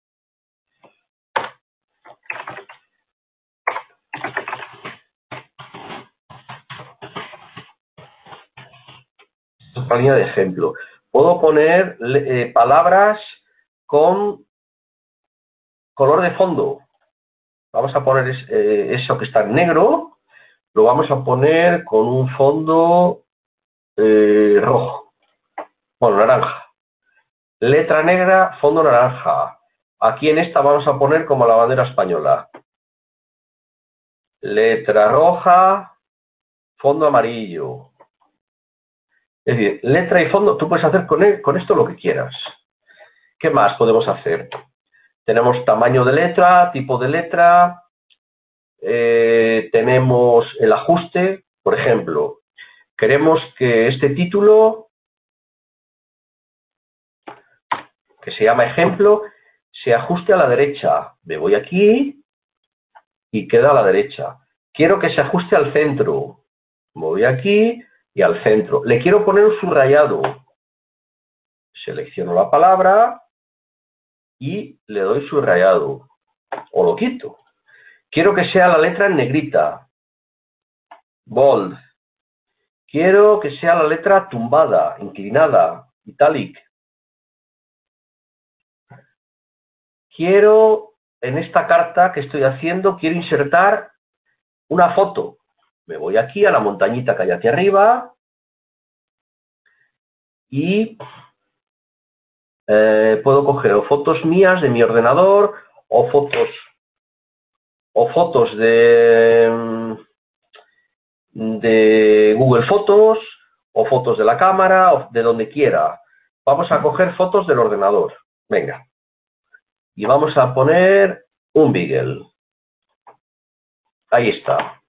Otra línea de ejemplo. Puedo poner eh, palabras con color de fondo. Vamos a poner eh, eso que está en negro, lo vamos a poner con un fondo eh, rojo. Bueno, naranja. Letra negra, fondo naranja. Aquí en esta vamos a poner como la bandera española. Letra roja, fondo amarillo. Es decir, letra y fondo, tú puedes hacer con, él, con esto lo que quieras. ¿Qué más podemos hacer? Tenemos tamaño de letra, tipo de letra, eh, tenemos el ajuste. Por ejemplo, queremos que este título, que se llama ejemplo, se ajuste a la derecha. Me voy aquí y queda a la derecha. Quiero que se ajuste al centro. Me voy aquí y al centro. Le quiero poner un subrayado. Selecciono la palabra y le doy subrayado. O lo quito. Quiero que sea la letra en negrita. Bold. Quiero que sea la letra tumbada, inclinada, italic. Quiero, en esta carta que estoy haciendo, quiero insertar una foto. Me voy aquí a la montañita que hay aquí arriba y eh, puedo coger o fotos mías de mi ordenador o fotos o fotos de, de Google Fotos o fotos de la cámara o de donde quiera. Vamos a coger fotos del ordenador. Venga. Y vamos a poner un Beagle. Ahí está.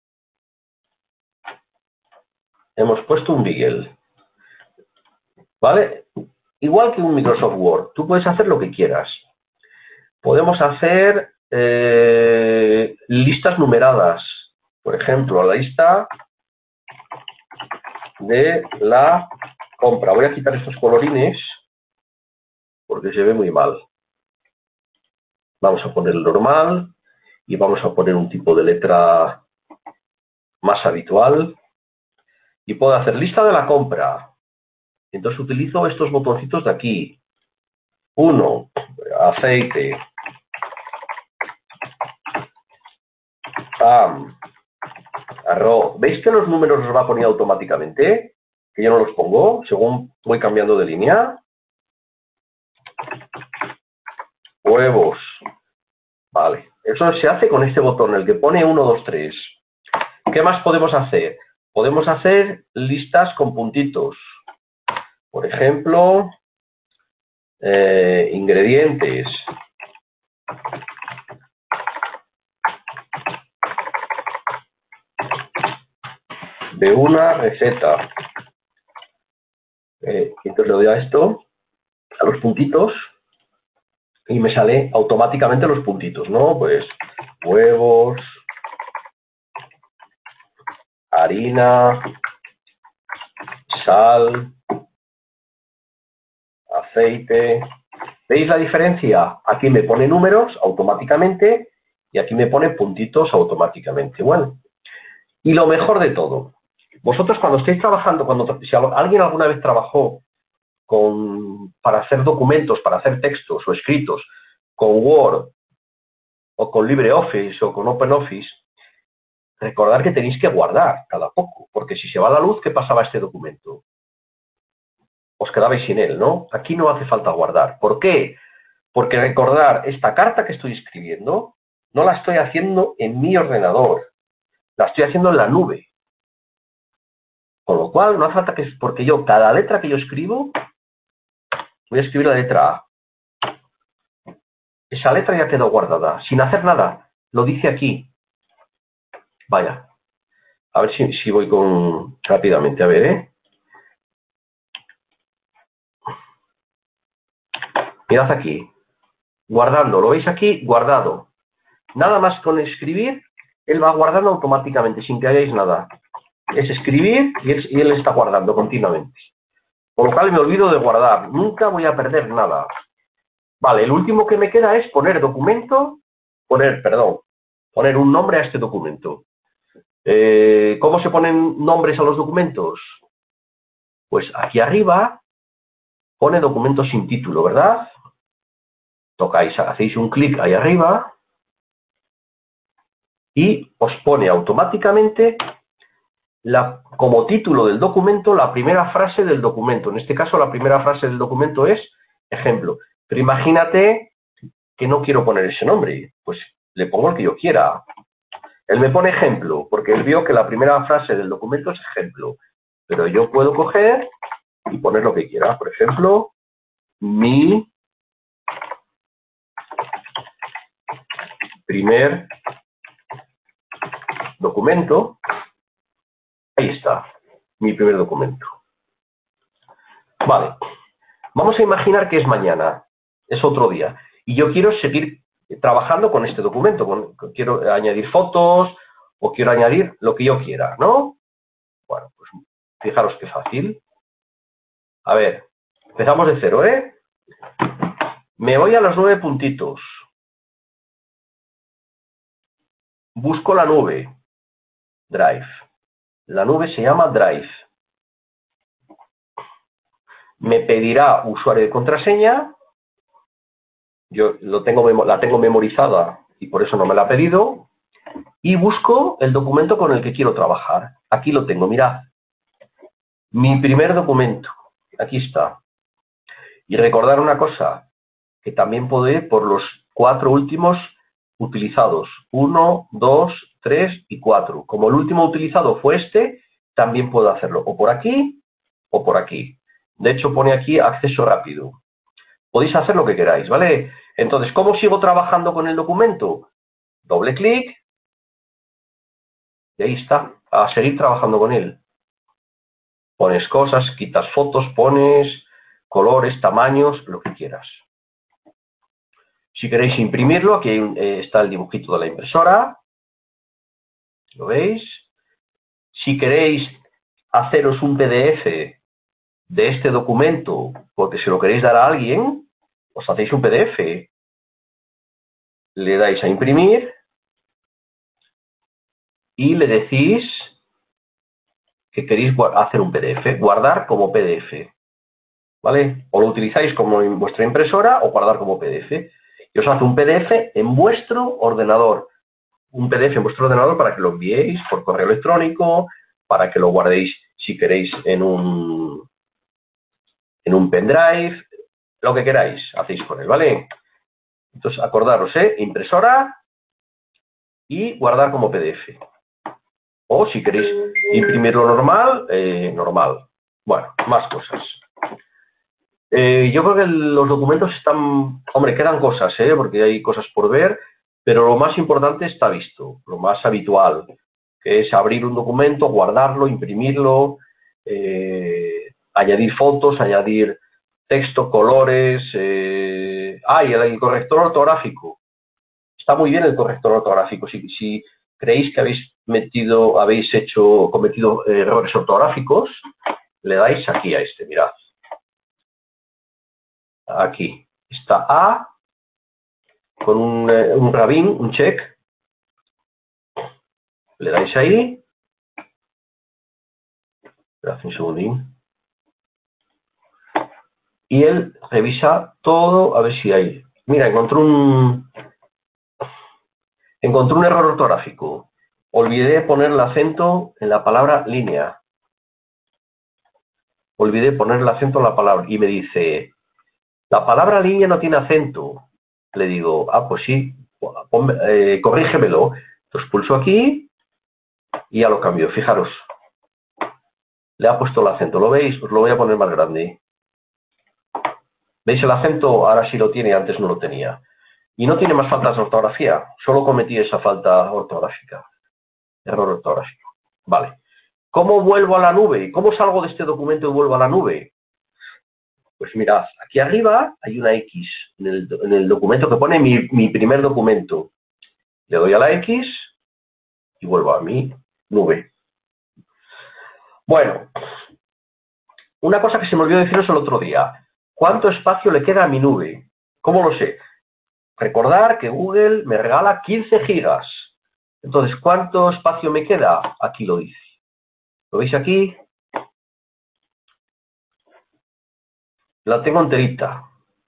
Hemos puesto un Beagle. ¿Vale? Igual que un Microsoft Word. Tú puedes hacer lo que quieras. Podemos hacer eh, listas numeradas. Por ejemplo, la lista de la compra. Voy a quitar estos colorines porque se ve muy mal. Vamos a poner el normal y vamos a poner un tipo de letra más habitual. Y puedo hacer lista de la compra. Entonces utilizo estos botoncitos de aquí. Uno, aceite. Pan. Arroz. ¿Veis que los números los va poniendo automáticamente? Que yo no los pongo según voy cambiando de línea. Huevos. Vale. Eso se hace con este botón, el que pone uno, dos, tres. ¿Qué más podemos hacer? Podemos hacer listas con puntitos. Por ejemplo, eh, ingredientes. De una receta. Eh, entonces le doy a esto, a los puntitos, y me sale automáticamente los puntitos, ¿no? Pues huevos, harina, sal, aceite. ¿Veis la diferencia? Aquí me pone números automáticamente y aquí me pone puntitos automáticamente. Bueno, y lo mejor de todo, vosotros cuando estéis trabajando, cuando si alguien alguna vez trabajó con, para hacer documentos, para hacer textos o escritos con Word o con LibreOffice o con OpenOffice, recordad que tenéis que guardar cada poco, porque si se va la luz, ¿qué pasaba a este documento? Os quedabais sin él, ¿no? Aquí no hace falta guardar. ¿Por qué? Porque recordar, esta carta que estoy escribiendo, no la estoy haciendo en mi ordenador, la estoy haciendo en la nube. Con lo cual, no hace falta que... Porque yo, cada letra que yo escribo, voy a escribir la letra A. Esa letra ya quedó guardada, sin hacer nada. Lo dice aquí. Vaya. A ver si, si voy con... rápidamente, a ver, ¿eh? Mirad aquí. Guardando. ¿Lo veis aquí? Guardado. Nada más con escribir, él va guardando automáticamente, sin que hagáis nada. Es escribir y él, y él está guardando continuamente. Por lo cual me olvido de guardar. Nunca voy a perder nada. Vale, el último que me queda es poner documento, poner, perdón, poner un nombre a este documento. Eh, ¿Cómo se ponen nombres a los documentos? Pues aquí arriba pone documento sin título, ¿verdad? Tocáis, hacéis un clic ahí arriba y os pone automáticamente la, como título del documento la primera frase del documento. En este caso la primera frase del documento es ejemplo. Pero imagínate que no quiero poner ese nombre, pues le pongo el que yo quiera. Él me pone ejemplo, porque él vio que la primera frase del documento es ejemplo. Pero yo puedo coger y poner lo que quiera. Por ejemplo, mi primer documento. Ahí está, mi primer documento. Vale, vamos a imaginar que es mañana, es otro día, y yo quiero seguir trabajando con este documento, con, quiero añadir fotos o quiero añadir lo que yo quiera, ¿no? Bueno, pues fijaros qué fácil. A ver, empezamos de cero, ¿eh? Me voy a los nueve puntitos. Busco la nube, Drive. La nube se llama Drive. Me pedirá usuario y contraseña. Yo lo tengo, la tengo memorizada y por eso no me la ha pedido. Y busco el documento con el que quiero trabajar. Aquí lo tengo, mirad. Mi primer documento. Aquí está. Y recordar una cosa, que también puedo ir por los cuatro últimos utilizados. Uno, dos, tres y cuatro. Como el último utilizado fue este, también puedo hacerlo o por aquí o por aquí. De hecho, pone aquí acceso rápido. Podéis hacer lo que queráis, ¿vale? Entonces, ¿cómo sigo trabajando con el documento? Doble clic. Y ahí está, a seguir trabajando con él. Pones cosas, quitas fotos, pones colores, tamaños, lo que quieras. Si queréis imprimirlo, aquí eh, está el dibujito de la impresora. ¿Lo veis? Si queréis haceros un P D F de este documento, porque se lo queréis dar a alguien, os hacéis un P D F. Le dais a imprimir y le decís que queréis hacer un P D F, guardar como P D F. ¿Vale? O lo utilizáis como en vuestra impresora o guardar como P D F. Y os hace un P D F en vuestro ordenador. Un P D F en vuestro ordenador para que lo enviéis por correo electrónico, para que lo guardéis si queréis en un, en un pendrive, lo que queráis, hacéis con él, ¿vale? Entonces, acordaros, ¿eh? Impresora y guardar como P D F. O si queréis imprimirlo normal, eh, normal. Bueno, más cosas. Eh, yo creo que los documentos están... Hombre, quedan cosas, ¿eh? Porque hay cosas por ver, pero lo más importante está visto, lo más habitual, que es abrir un documento, guardarlo, imprimirlo, eh, añadir fotos, añadir texto, colores... Eh... Ah, y el, el corrector ortográfico. Está muy bien el corrector ortográfico. Si, si creéis que habéis metido, habéis hecho, cometido eh, errores ortográficos, le dais aquí a este, mirad. aquí está A, con un, eh, un rabín, un check, le dais ahí, esperad un segundín, y él revisa todo a ver si hay. Mira, encontró un, encontró un error ortográfico. Olvidé poner el acento en la palabra línea. Olvidé poner el acento en la palabra. Y me dice, la palabra línea no tiene acento. Le digo, ah, pues sí, ponme, eh, corrígemelo. Entonces pulso aquí y ya lo cambio. Fijaros, le ha puesto el acento. ¿Lo veis? Os lo voy a poner más grande. ¿Veis el acento? Ahora sí lo tiene, antes no lo tenía. Y no tiene más faltas de ortografía. Solo cometí esa falta ortográfica. Error ortográfico. Vale. ¿Cómo vuelvo a la nube? ¿Cómo salgo de este documento y vuelvo a la nube? Pues mirad, aquí arriba hay una X en el, en el documento que pone mi, mi primer documento. Le doy a la X y vuelvo a mi nube. Bueno, una cosa que se me olvidó deciros el otro día. ¿Cuánto espacio le queda a mi nube? ¿Cómo lo sé? Recordar que Google me regala quince gigas. Entonces, ¿cuánto espacio me queda? Aquí lo dice. ¿Lo veis aquí? La tengo enterita.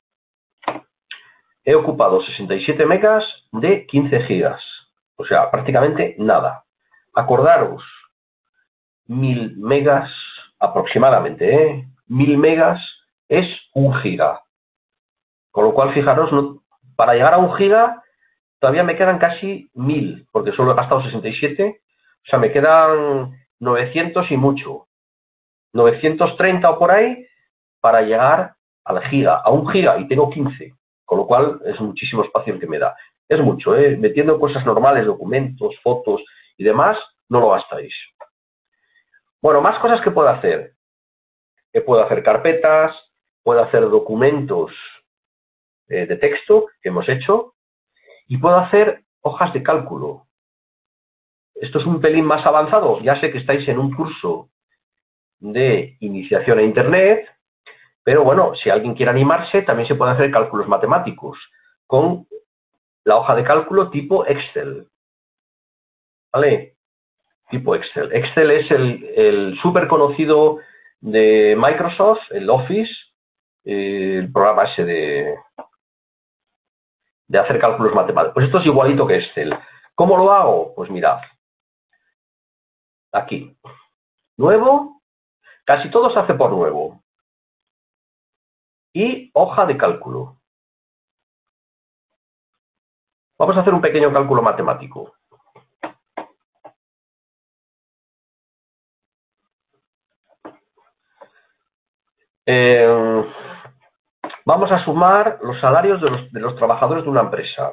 He ocupado sesenta y siete megas de quince gigas. O sea, prácticamente nada. Acordaros, mil megas aproximadamente, ¿eh? mil megas es un giga. Con lo cual, fijaros, no, para llegar a un giga todavía me quedan casi mil, porque solo he gastado sesenta y siete. O sea, me quedan novecientos y mucho. novecientos treinta o por ahí para llegar al giga, a un giga, y tengo quince. Con lo cual es muchísimo espacio el que me da. Es mucho, ¿eh? Metiendo cosas normales, documentos, fotos y demás, no lo gastáis. Bueno, más cosas que puedo hacer. Que puedo hacer carpetas, puedo hacer documentos eh, de texto que hemos hecho y puedo hacer hojas de cálculo. Esto es un pelín más avanzado. Ya sé que estáis en un curso de iniciación a Internet, pero bueno, si alguien quiere animarse, también se puede hacer cálculos matemáticos con la hoja de cálculo tipo Excel. ¿Vale? Tipo Excel. Excel es el, el súper conocido de Microsoft, el Office, eh, el programa ese de, de hacer cálculos matemáticos. Pues esto es igualito que Excel. ¿Cómo lo hago? Pues mirad. Aquí. Nuevo. Casi todo se hace por nuevo. Y hoja de cálculo. Vamos a hacer un pequeño cálculo matemático. Eh, vamos a sumar los salarios de los, de los trabajadores de una empresa.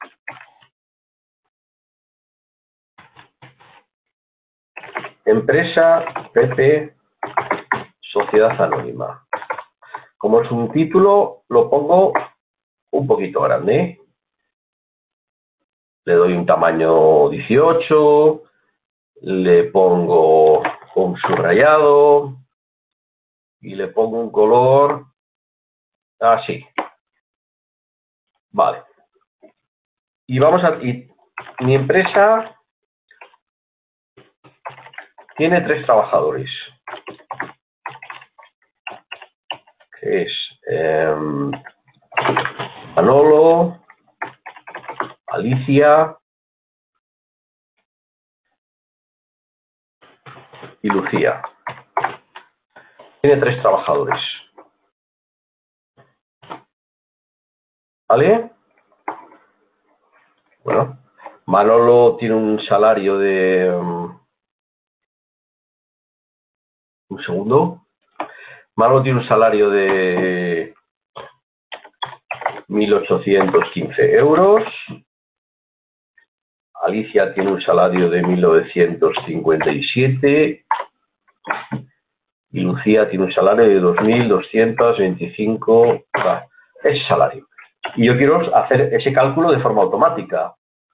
Empresa P P Sociedad Anónima. Como es un título, lo pongo un poquito grande. Le doy un tamaño dieciocho, le pongo un subrayado y le pongo un color así. Vale. Y vamos a... Y mi empresa tiene tres trabajadores. Que es eh, Manolo, Alicia y Lucía. Tiene tres trabajadores. ¿Vale? Bueno, Manolo tiene un salario de... Um, un segundo. Manolo tiene un salario de mil ochocientos quince euros. Alicia tiene un salario de mil novecientos cincuenta y siete y Lucía tiene un salario de dos mil doscientos veinticinco. Ah, ese salario. Y yo quiero hacer ese cálculo de forma automática.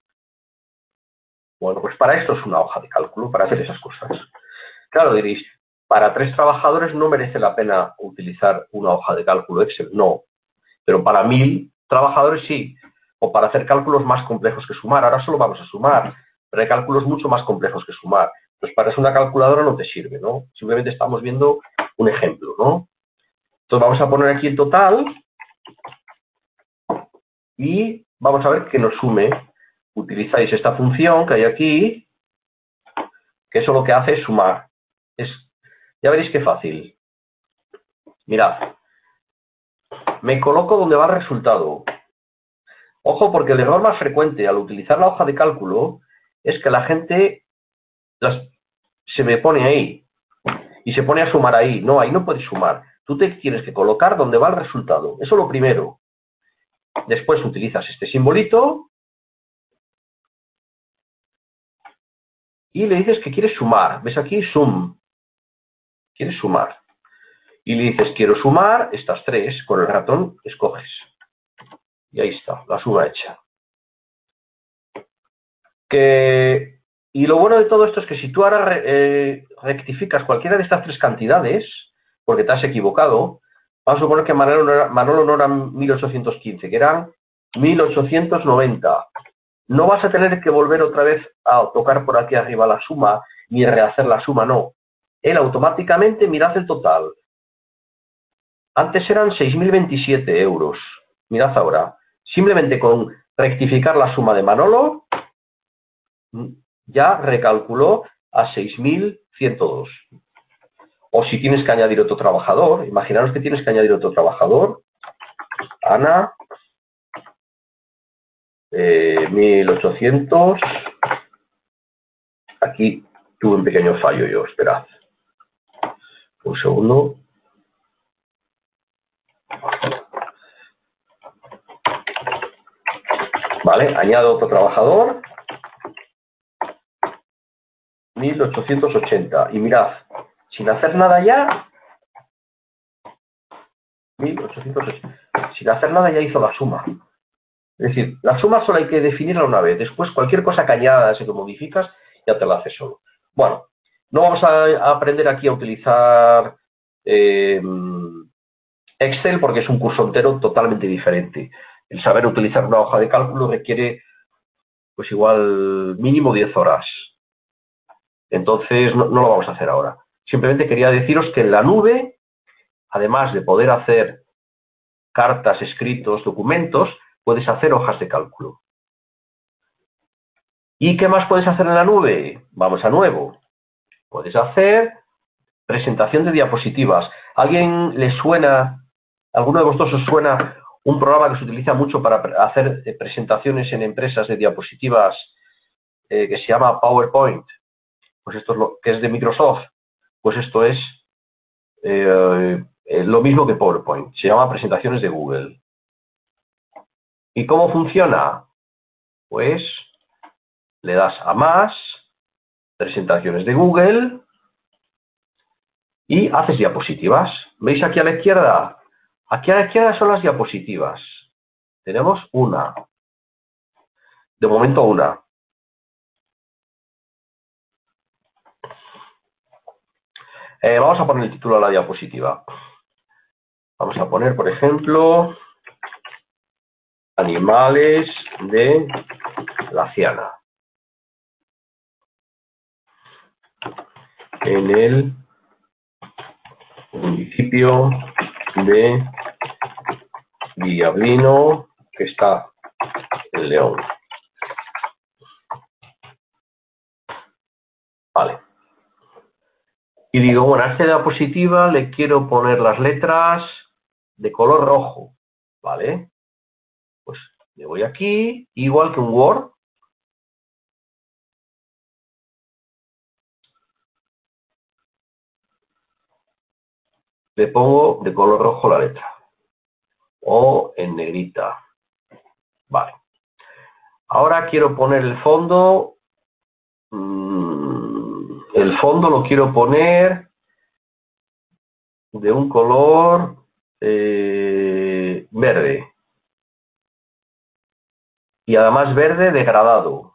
Bueno, pues para esto es una hoja de cálculo, para hacer esas cosas. Claro, diréis, para tres trabajadores no merece la pena utilizar una hoja de cálculo Excel. No. pero para mil trabajadores sí, o para hacer cálculos más complejos que sumar. Ahora solo vamos a sumar, pero hay cálculos mucho más complejos que sumar. Pues para eso una calculadora no te sirve, ¿no? Simplemente estamos viendo un ejemplo, ¿no? Entonces vamos a poner aquí el total y vamos a ver que nos sume. Utilizáis esta función que hay aquí, que eso lo que hace es sumar. Es, ya veréis qué fácil. Mirad, me coloco donde va el resultado. Ojo, porque el error más frecuente al utilizar la hoja de cálculo es que la gente las, se me pone ahí y se pone a sumar ahí. No, ahí no puedes sumar. Tú te tienes que colocar donde va el resultado. Eso es lo primero. Después utilizas este simbolito y le dices que quieres sumar. ¿Ves aquí? Sum. Quieres sumar. Y le dices, quiero sumar estas tres. Con el ratón escoges. Y ahí está, la suma hecha. Que, y lo bueno de todo esto es que si tú ahora re, eh, rectificas cualquiera de estas tres cantidades, porque te has equivocado, vamos a suponer que Manolo no, era, Manolo no eran mil ochocientos quince, que eran mil ochocientos noventa. No vas a tener que volver otra vez a tocar por aquí arriba la suma, ni rehacer la suma, no. Él automáticamente, mirad el total. Antes eran seis mil veintisiete euros. Mirad ahora. Simplemente con rectificar la suma de Manolo, ya recalculó a seis mil ciento dos. O si tienes que añadir otro trabajador, imaginaros que tienes que añadir otro trabajador. Ana, eh, mil ochocientos. Aquí tuve un pequeño fallo yo, esperad. Un segundo. Vale, añado otro trabajador. mil ochocientos ochenta. Y mirad, sin hacer nada ya, mil ochocientos ochenta. Sin hacer nada ya hizo la suma. Es decir, la suma solo hay que definirla una vez. Después cualquier cosa que añadas y que modificas, ya te la hace solo. Bueno, no vamos a aprender aquí a utilizar eh, Excel porque es un curso entero totalmente diferente. El saber utilizar una hoja de cálculo requiere, pues igual, mínimo diez horas. Entonces, no, no lo vamos a hacer ahora. Simplemente quería deciros que en la nube, además de poder hacer cartas, escritos, documentos, puedes hacer hojas de cálculo. ¿Y qué más puedes hacer en la nube? Vamos a nuevo. Puedes hacer presentación de diapositivas. ¿A alguien le suena, alguno de vosotros os suena un programa que se utiliza mucho para hacer presentaciones en empresas de diapositivas eh, que se llama PowerPoint? Pues esto es lo que es de Microsoft. Pues esto es eh, eh, lo mismo que PowerPoint. Se llama presentaciones de Google. ¿Y cómo funciona? Pues le das a más, presentaciones de Google y haces diapositivas. ¿Veis aquí a la izquierda? Aquí a la izquierda son las diapositivas. Tenemos una. De momento una. Eh, vamos a poner el título de la diapositiva. Vamos a poner, por ejemplo, animales de la Ciana. En el municipio de Villablino, que está en León. Vale. Y digo, bueno, a esta diapositiva le quiero poner las letras de color rojo. ¿Vale? Pues me voy aquí, igual que un Word. Le pongo de color rojo la letra. O en negrita. Vale. Ahora quiero poner el fondo. El fondo lo quiero poner de un color eh, verde. Y además verde degradado.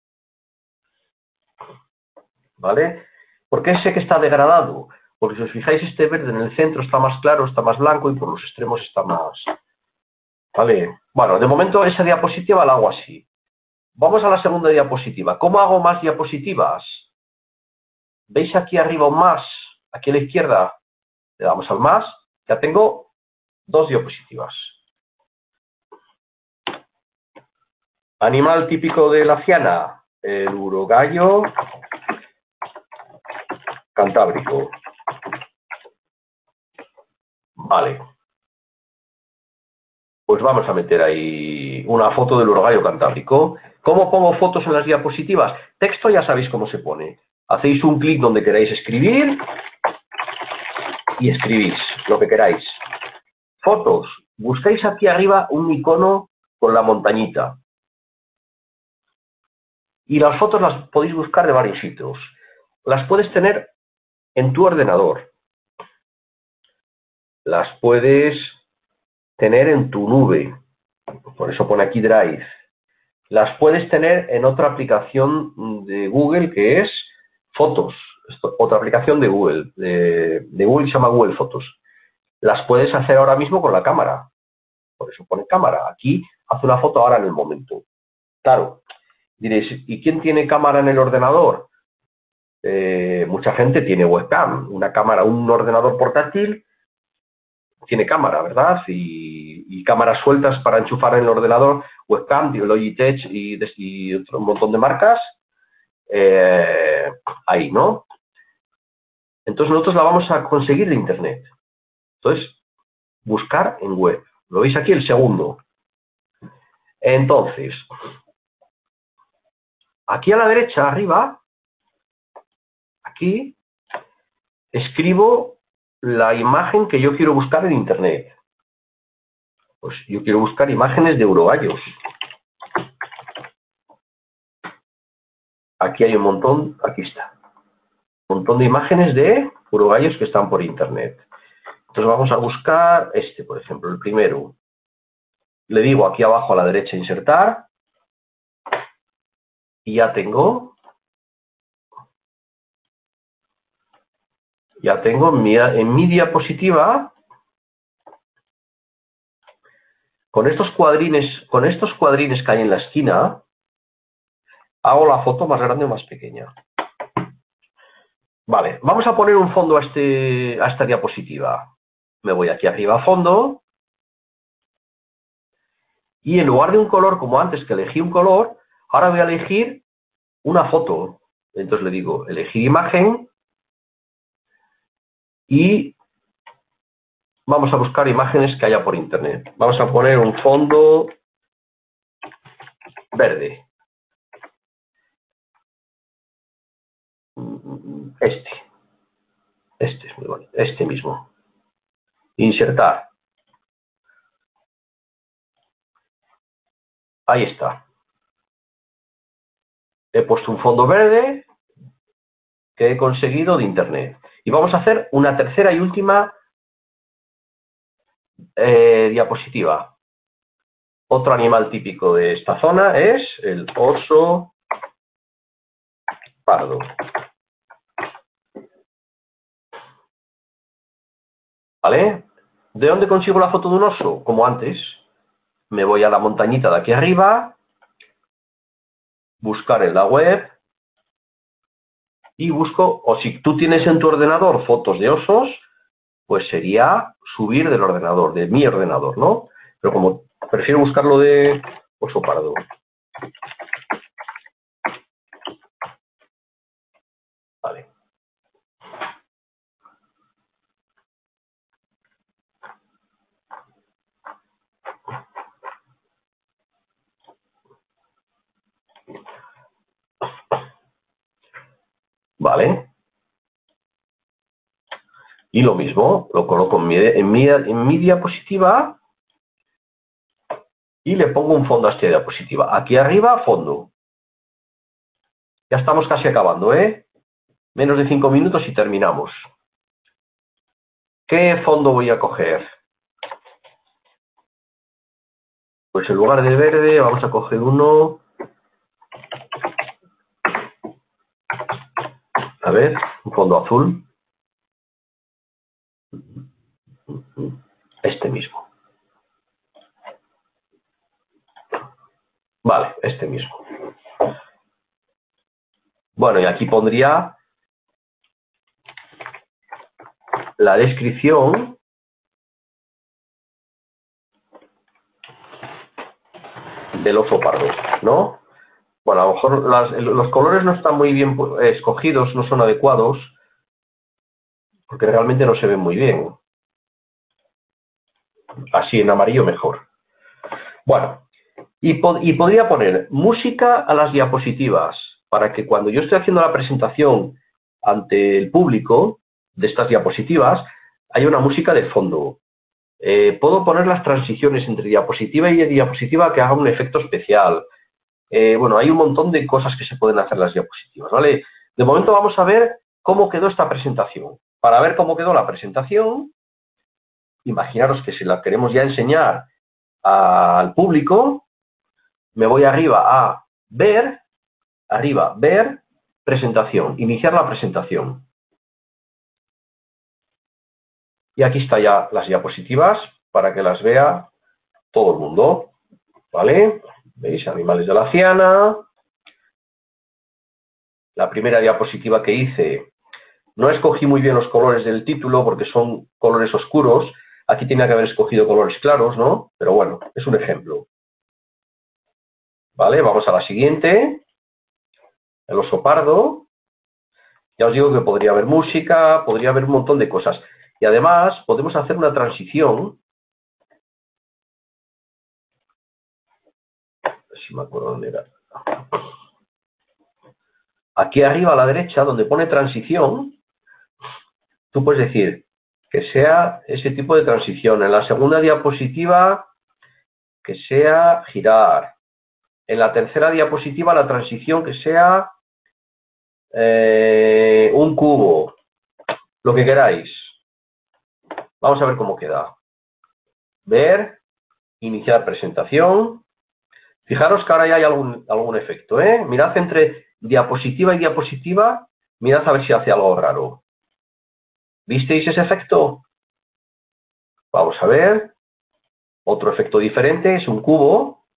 ¿Vale? ¿Por qué sé que está degradado? Porque si os fijáis, este verde en el centro está más claro, está más blanco y por los extremos está más, Vale. Bueno, de momento esa diapositiva la hago así. Vamos a la segunda diapositiva. ¿Cómo hago más diapositivas? ¿Veis aquí arriba un más? Aquí a la izquierda le damos al más. Ya tengo dos diapositivas. Animal típico de la Ciana, el urogallo cantábrico. Vale. Pues vamos a meter ahí una foto del urogallo cantábrico. ¿Cómo pongo fotos en las diapositivas? Texto ya sabéis cómo se pone. Hacéis un clic donde queráis escribir y escribís lo que queráis. Fotos. Buscáis aquí arriba un icono con la montañita. Y las fotos las podéis buscar de varios sitios. Las puedes tener en tu ordenador. Las puedes tener en tu nube. Por eso pone aquí Drive. Las puedes tener en otra aplicación de Google que es Fotos. Esto, otra aplicación de Google. De, de Google se llama Google Fotos. Las puedes hacer ahora mismo con la cámara. Por eso pone cámara. Aquí hace una foto ahora en el momento. Claro. Diréis, ¿y quién tiene cámara en el ordenador? Eh, mucha gente tiene webcam. Una cámara, un ordenador portátil tiene cámara, ¿verdad? Y, y cámaras sueltas para enchufar en el ordenador, webcam, Logitech y, y otro, un montón de marcas. Eh, ahí, ¿no? Entonces nosotros la vamos a conseguir de internet. Entonces, buscar en web. ¿Lo veis aquí? El segundo. Entonces, aquí a la derecha, arriba, aquí, escribo la imagen que yo quiero buscar en internet. Pues yo quiero buscar imágenes de urogallos. Aquí hay un montón, aquí está. Un montón de imágenes de urogallos que están por internet. Entonces vamos a buscar este, por ejemplo, el primero. Le digo aquí abajo a la derecha insertar. Y ya tengo. Ya tengo en mi, en mi diapositiva. Con estos cuadrines, con estos cuadrines que hay en la esquina, hago la foto más grande o más pequeña. Vale, vamos a poner un fondo a, este, a esta diapositiva. Me voy aquí arriba a fondo. Y en lugar de un color como antes que elegí un color, ahora voy a elegir una foto. Entonces le digo, elegir imagen. Y vamos a buscar imágenes que haya por internet. Vamos a poner un fondo verde. Este. Este es muy bonito. Este mismo. Insertar. Ahí está. He puesto un fondo verde que he conseguido de internet. Y vamos a hacer una tercera y última eh, diapositiva. Otro animal típico de esta zona es el oso pardo. ¿Vale? ¿De dónde consigo la foto de un oso? Como antes. Me voy a la montañita de aquí arriba, buscar en la web y busco, o si tú tienes en tu ordenador fotos de osos, pues sería subir del ordenador, de mi ordenador, ¿no? Pero como prefiero buscarlo de oso pardo. Vale. Vale. Y lo mismo, lo coloco en mi, en mi, en mi diapositiva y le pongo un fondo a esta diapositiva. Aquí arriba, fondo. Ya estamos casi acabando, ¿eh? Menos de cinco minutos y terminamos. ¿Qué fondo voy a coger? Pues en lugar de verde vamos a coger uno. A ver, un fondo azul. Este mismo. este mismo. Bueno, y aquí pondría la descripción del oso pardo, ¿no? Bueno, a lo mejor las, los colores no están muy bien escogidos, no son adecuados, porque realmente no se ven muy bien. Así en amarillo mejor. Bueno, y, pod y podría poner música a las diapositivas, para que cuando yo estoy haciendo la presentación ante el público de estas diapositivas, haya una música de fondo. Eh, puedo poner las transiciones entre diapositiva y diapositiva que haga un efecto especial. Eh, bueno, hay un montón de cosas que se pueden hacer en las diapositivas, ¿vale? De momento vamos a ver cómo quedó esta presentación. Para ver cómo quedó la presentación, imaginaros que si la queremos ya enseñar al público, me voy arriba a ver, arriba, ver, presentación, iniciar la presentación. Y aquí está ya las diapositivas para que las vea todo el mundo, ¿vale? ¿Veis? Animales de la ciana. La primera diapositiva que hice, no escogí muy bien los colores del título porque son colores oscuros. Aquí tenía que haber escogido colores claros, ¿no? Pero bueno, es un ejemplo. ¿Vale? Vamos a la siguiente. El oso pardo. Ya os digo que podría haber música, podría haber un montón de cosas. Y además podemos hacer una transición. A ver si me acuerdo dónde era. Aquí arriba a la derecha, donde pone transición, tú puedes decir que sea ese tipo de transición. En la segunda diapositiva, que sea girar. En la tercera diapositiva, la transición que sea eh, un cubo. Lo que queráis. Vamos a ver cómo queda. Ver, iniciar presentación. Fijaros que ahora ya hay algún, algún efecto, ¿eh? Mirad entre diapositiva y diapositiva, mirad a ver si hace algo raro. ¿Visteis ese efecto? Vamos a ver. Otro efecto diferente es un cubo.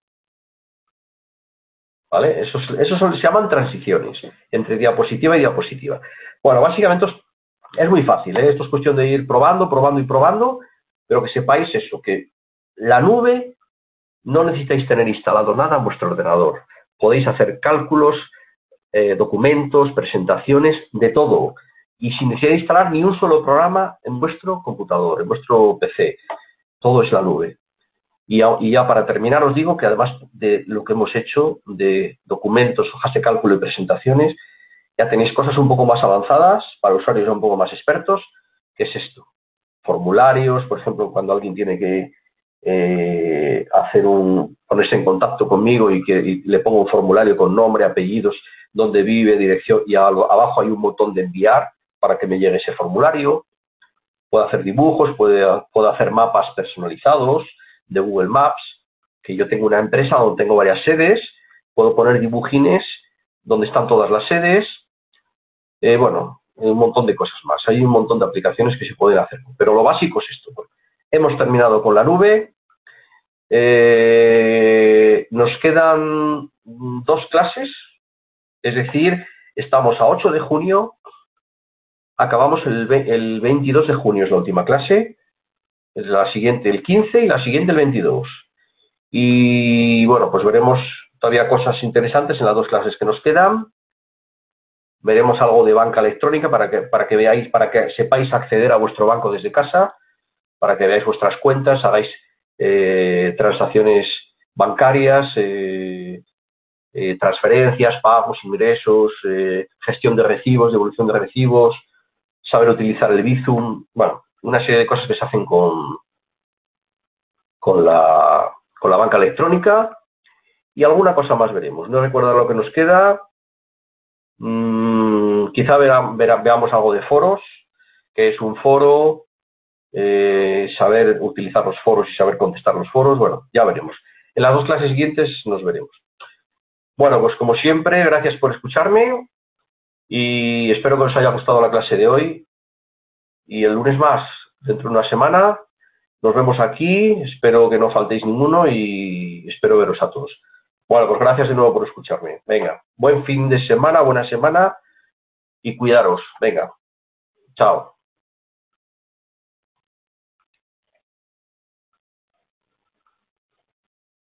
¿Vale? Esos, esos son, se llaman transiciones entre diapositiva y diapositiva. Bueno, básicamente es, es muy fácil, ¿eh? Esto es cuestión de ir probando, probando y probando, pero que sepáis eso, que la nube no necesitáis tener instalado nada en vuestro ordenador. Podéis hacer cálculos, eh, documentos, presentaciones, de todo. Y sin necesidad de instalar ni un solo programa en vuestro computador, en vuestro P C. Todo es la nube. Y ya, y ya para terminar os digo que además de lo que hemos hecho de documentos, hojas de cálculo y presentaciones, ya tenéis cosas un poco más avanzadas para usuarios un poco más expertos, que es esto. Formularios, por ejemplo, cuando alguien tiene que eh, hacer un, ponerse en contacto conmigo y que y le pongo un formulario con nombre, apellidos, dónde vive, dirección, y algo, abajo hay un botón de enviar para que me llegue ese formulario. Puedo hacer dibujos, puedo, puedo hacer mapas personalizados de Google Maps, que yo tengo una empresa donde tengo varias sedes, puedo poner dibujines donde están todas las sedes, eh, bueno, un montón de cosas más. Hay un montón de aplicaciones que se pueden hacer, pero lo básico es esto. Bueno, hemos terminado con la nube, eh, nos quedan dos clases, es decir, estamos a ocho de junio, acabamos el, el veintidós de junio, es la última clase, es la siguiente el quince y la siguiente el veintidós. Y bueno, pues veremos todavía cosas interesantes en las dos clases que nos quedan. Veremos algo de banca electrónica para que, para que veáis, para que sepáis acceder a vuestro banco desde casa, para que veáis vuestras cuentas, hagáis eh, transacciones bancarias, eh, eh, transferencias, pagos, ingresos, eh, gestión de recibos, devolución de recibos, saber utilizar el Bizum, bueno, una serie de cosas que se hacen con, con, la, con la banca electrónica y alguna cosa más veremos. No recuerdo lo que nos queda. Mm, quizá vera, vera, veamos algo de foros, que es un foro, eh, saber utilizar los foros y saber contestar los foros. Bueno, ya veremos. En las dos clases siguientes nos veremos. Bueno, pues como siempre, gracias por escucharme y espero que os haya gustado la clase de hoy. Y el lunes más, dentro de una semana, nos vemos aquí. Espero que no faltéis ninguno y espero veros a todos. Bueno, pues gracias de nuevo por escucharme. Venga, buen fin de semana, buena semana y cuidaros. Venga, chao.